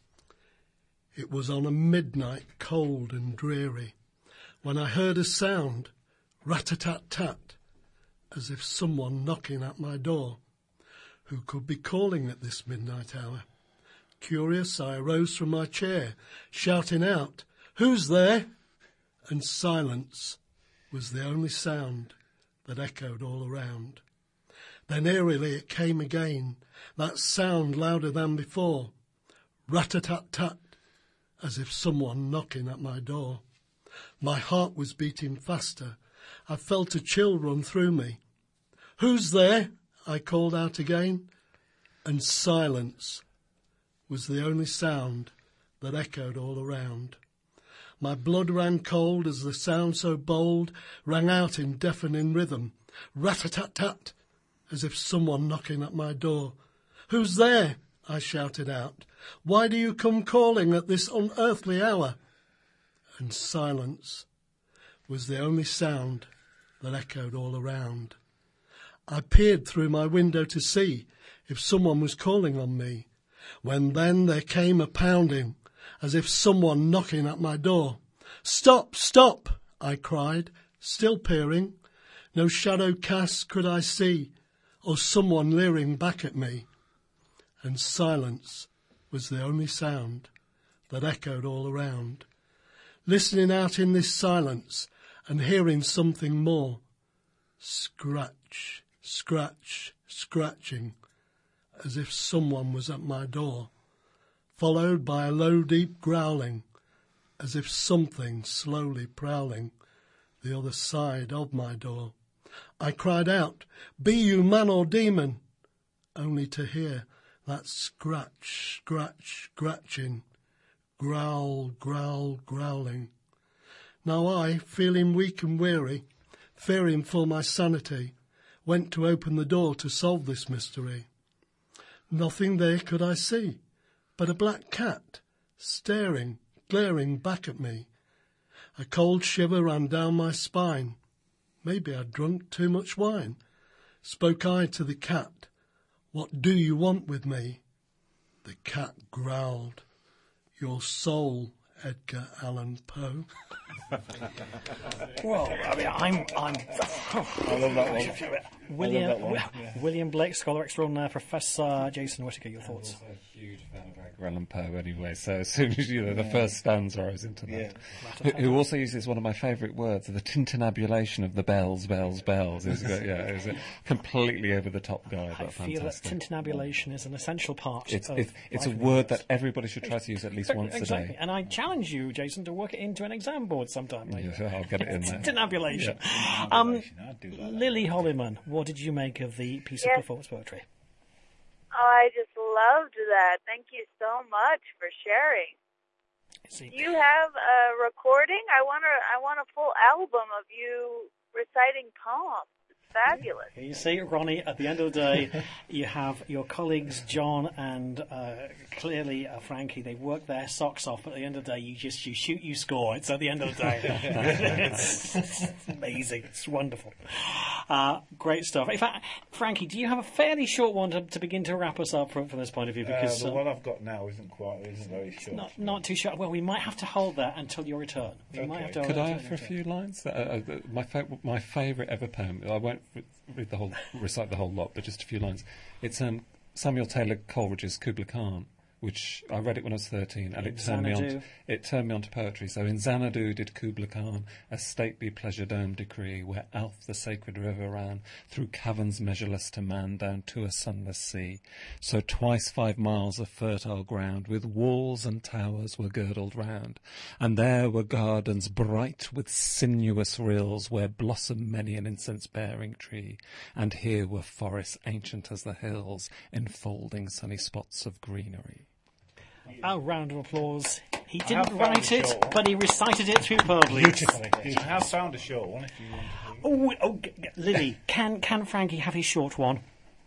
It was on a midnight cold and dreary when I heard a sound, rat-a-tat-tat, as if someone knocking at my door. Who could be calling at this midnight hour? Curious, I arose from my chair, shouting out, "Who's there?" And silence was the only sound that echoed all around. Then eerily it came again, that sound louder than before, rat-a-tat-tat, as if someone knocking at my door. My heart was beating faster. I felt a chill run through me. "Who's there?" I called out again, and silence was the only sound that echoed all around. My blood ran cold as the sound so bold rang out in deafening rhythm, rat-a-tat-tat, as if someone knocking at my door. "Who's there?" I shouted out. "Why do you come calling at this unearthly hour?" And silence was the only sound that echoed all around. I peered through my window to see if someone was calling on me, when then there came a pounding, as if someone knocking at my door. "Stop, stop," I cried, still peering. No shadow cast could I see, or someone leering back at me. And silence was the only sound that echoed all around. Listening out in this silence and hearing something more. Scratch, scratch, scratching, as if someone was at my door, followed by a low, deep growling, as if something slowly prowling the other side of my door. I cried out, "Be you man or demon?" only to hear that scratch, scratch, scratching, growl, growl, growling. Now I, feeling weak and weary, fearing for my sanity, went to open the door to solve this mystery. Nothing there could I see but a black cat, staring, glaring back at me. A cold shiver ran down my spine. Maybe I'd drunk too much wine. Spoke I to the cat, "What do you want with me?" The cat growled, "Your soul Edgar Allan Poe. Well, I mean, I love that one. William Blake, scholar extraordinaire, Professor Jason Whittaker, your thoughts? I'm also a huge fan of Edgar Allan Poe anyway, so as soon as the first stanza, I was into that. Who also uses one of my favourite words, the tintinnabulation of the bells, bells, bells. Is a completely over-the-top guy. I feel that tintinnabulation is an essential part It's a life word that everybody should try to use at least once a day. And I challenge you, Jason, to work it into an exam board sometime later. Yeah, I'll get it in there. Tintinnabulation. Yeah. I'd do that. Lily Holliman, what did you make of the piece of performance poetry? I just loved that. Thank you so much for sharing. You have a recording? I want a full album of you reciting poems. It's fabulous. You see, Ronnie, at the end of the day, you have your colleagues, John and clearly Frankie, they work their socks off, but at the end of the day, you shoot, you score. It's at the end of the day. it's amazing. It's wonderful. Great stuff. In fact, Frankie, do you have a fairly short one to begin to wrap us up from this point of view? Because the one I've got now isn't very short. Not too short. Well, we might have to hold that until your return. Could I offer a few lines? My favourite ever poem. I won't recite the whole lot, but just a few lines. It's Samuel Taylor Coleridge's Kubla Khan, which I read it when I was 13, and it turned me on to poetry. So in Xanadu did Kubla Khan a stately pleasure dome decree, where Alph the sacred river ran through caverns measureless to man down to a sunless sea. So twice 5 miles of fertile ground with walls and towers were girdled round, and there were gardens bright with sinuous rills where blossomed many an incense-bearing tree, and here were forests ancient as the hills enfolding sunny spots of greenery. A round of applause. He didn't write it, but he recited it superbly. Beautifully. I found a short one if you want to. Oh, Lily, can Frankie have his short one?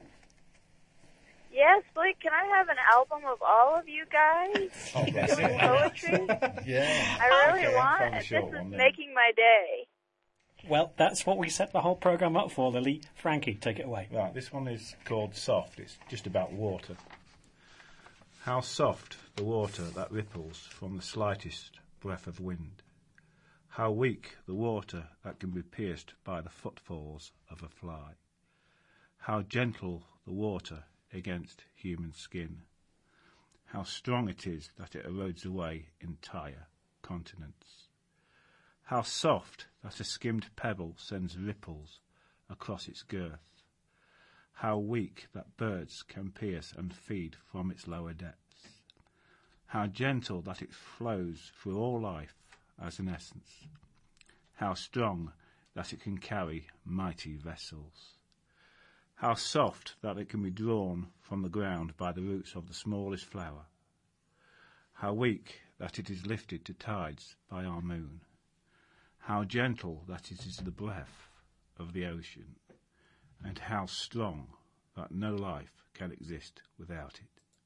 Yes, Blake, can I have an album of all of you guys doing poetry? Yeah. I really want it. This is making my day. Well, that's what we set the whole programme up for, Lily. Frankie, take it away. Right, this one is called Soft. It's just about water. How soft the water that ripples from the slightest breath of wind. How weak the water that can be pierced by the footfalls of a fly. How gentle the water against human skin. How strong it is that it erodes away entire continents. How soft that a skimmed pebble sends ripples across its girth. How weak that birds can pierce and feed from its lower depths. How gentle that it flows through all life as an essence. How strong that it can carry mighty vessels. How soft that it can be drawn from the ground by the roots of the smallest flower. How weak that it is lifted to tides by our moon. How gentle that it is the breath of the ocean. And how strong that no life can exist without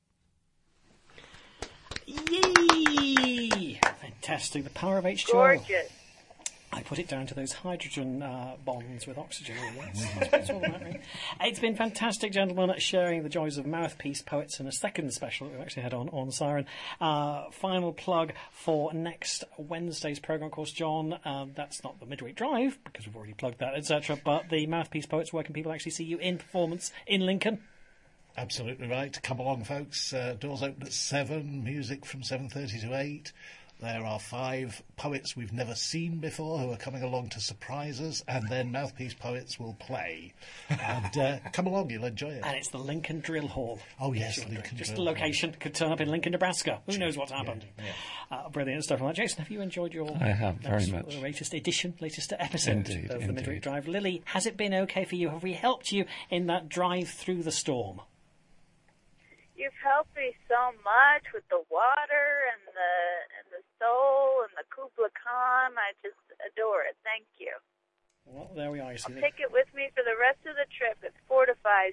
it. Yay! Fantastic. The power of H2O. Gorgeous. I put it down to those hydrogen bonds with oxygen. That's what it's all about, really. It's been fantastic, gentlemen, sharing the joys of Mouthpiece Poets in a second special that we've actually had on Siren. Final plug for next Wednesday's programme, of course, John. That's not the Midweek Drive, because we've already plugged that, etc. But the Mouthpiece Poets, where can people actually see you in performance in Lincoln? Absolutely right. Come along, folks. Doors open at 7, music from 7:30 to 8. There are 5 poets we've never seen before who are coming along to surprise us, and then Mouthpiece Poets will play. And come along, you'll enjoy it. And it's the Lincoln Drill Hall. Oh, yes, Lincoln Just Drill the location. Could turn up in Lincoln, Nebraska. Who knows what's happened? Yeah. Brilliant stuff like that. Jason, have you enjoyed your... I have, very much. Latest episode Indeed. The Midweek Drive? Lily, has it been okay for you? Have we helped you in that drive through the storm? You've helped me so much with the water and the soul and the Kubla Khan. I just adore it. Thank you. Well, there we are. I'll take it with me for the rest of the trip. It fortifies me.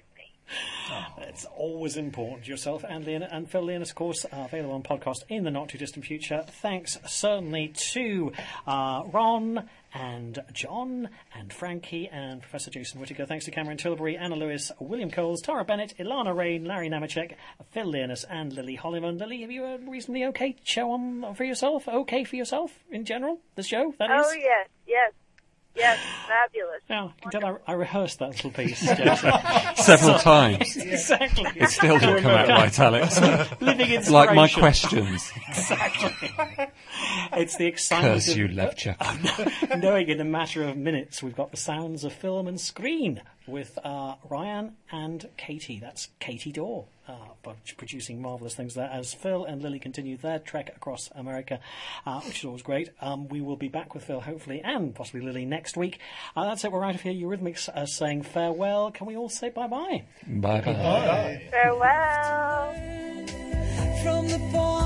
It's always important. Yourself and Phil Leonard, of course, available on podcast in the not too distant future. Thanks certainly to Ron and John and Frankie and Professor Jason Whittaker. Thanks to Cameron Tilbury, Anna Lewis, William Coles, Tara Bennett, Ilana Rain, Larry Namachek, Phil Leonard and Lily Holliman. Lily, have you a reasonably okay show on for yourself? Okay for yourself in general? The show, that is? Oh, yes, fabulous. Yeah, I can tell I rehearsed that little piece. Several times. Exactly. It still didn't come out right, Alex. Living inspiration. Like my questions. Exactly. It's the excitement. Curse you, Levchuk. Knowing in a matter of minutes we've got the sounds of film and screen with Ryan and Katie. That's Katie Dorr, producing marvellous things there as Phil and Lily continue their trek across America, which is always great. We will be back with Phil, hopefully, and possibly Lily next week. That's it. We're out of here. Eurythmics are saying farewell. Can we all say bye-bye? Bye-bye. Farewell. From the point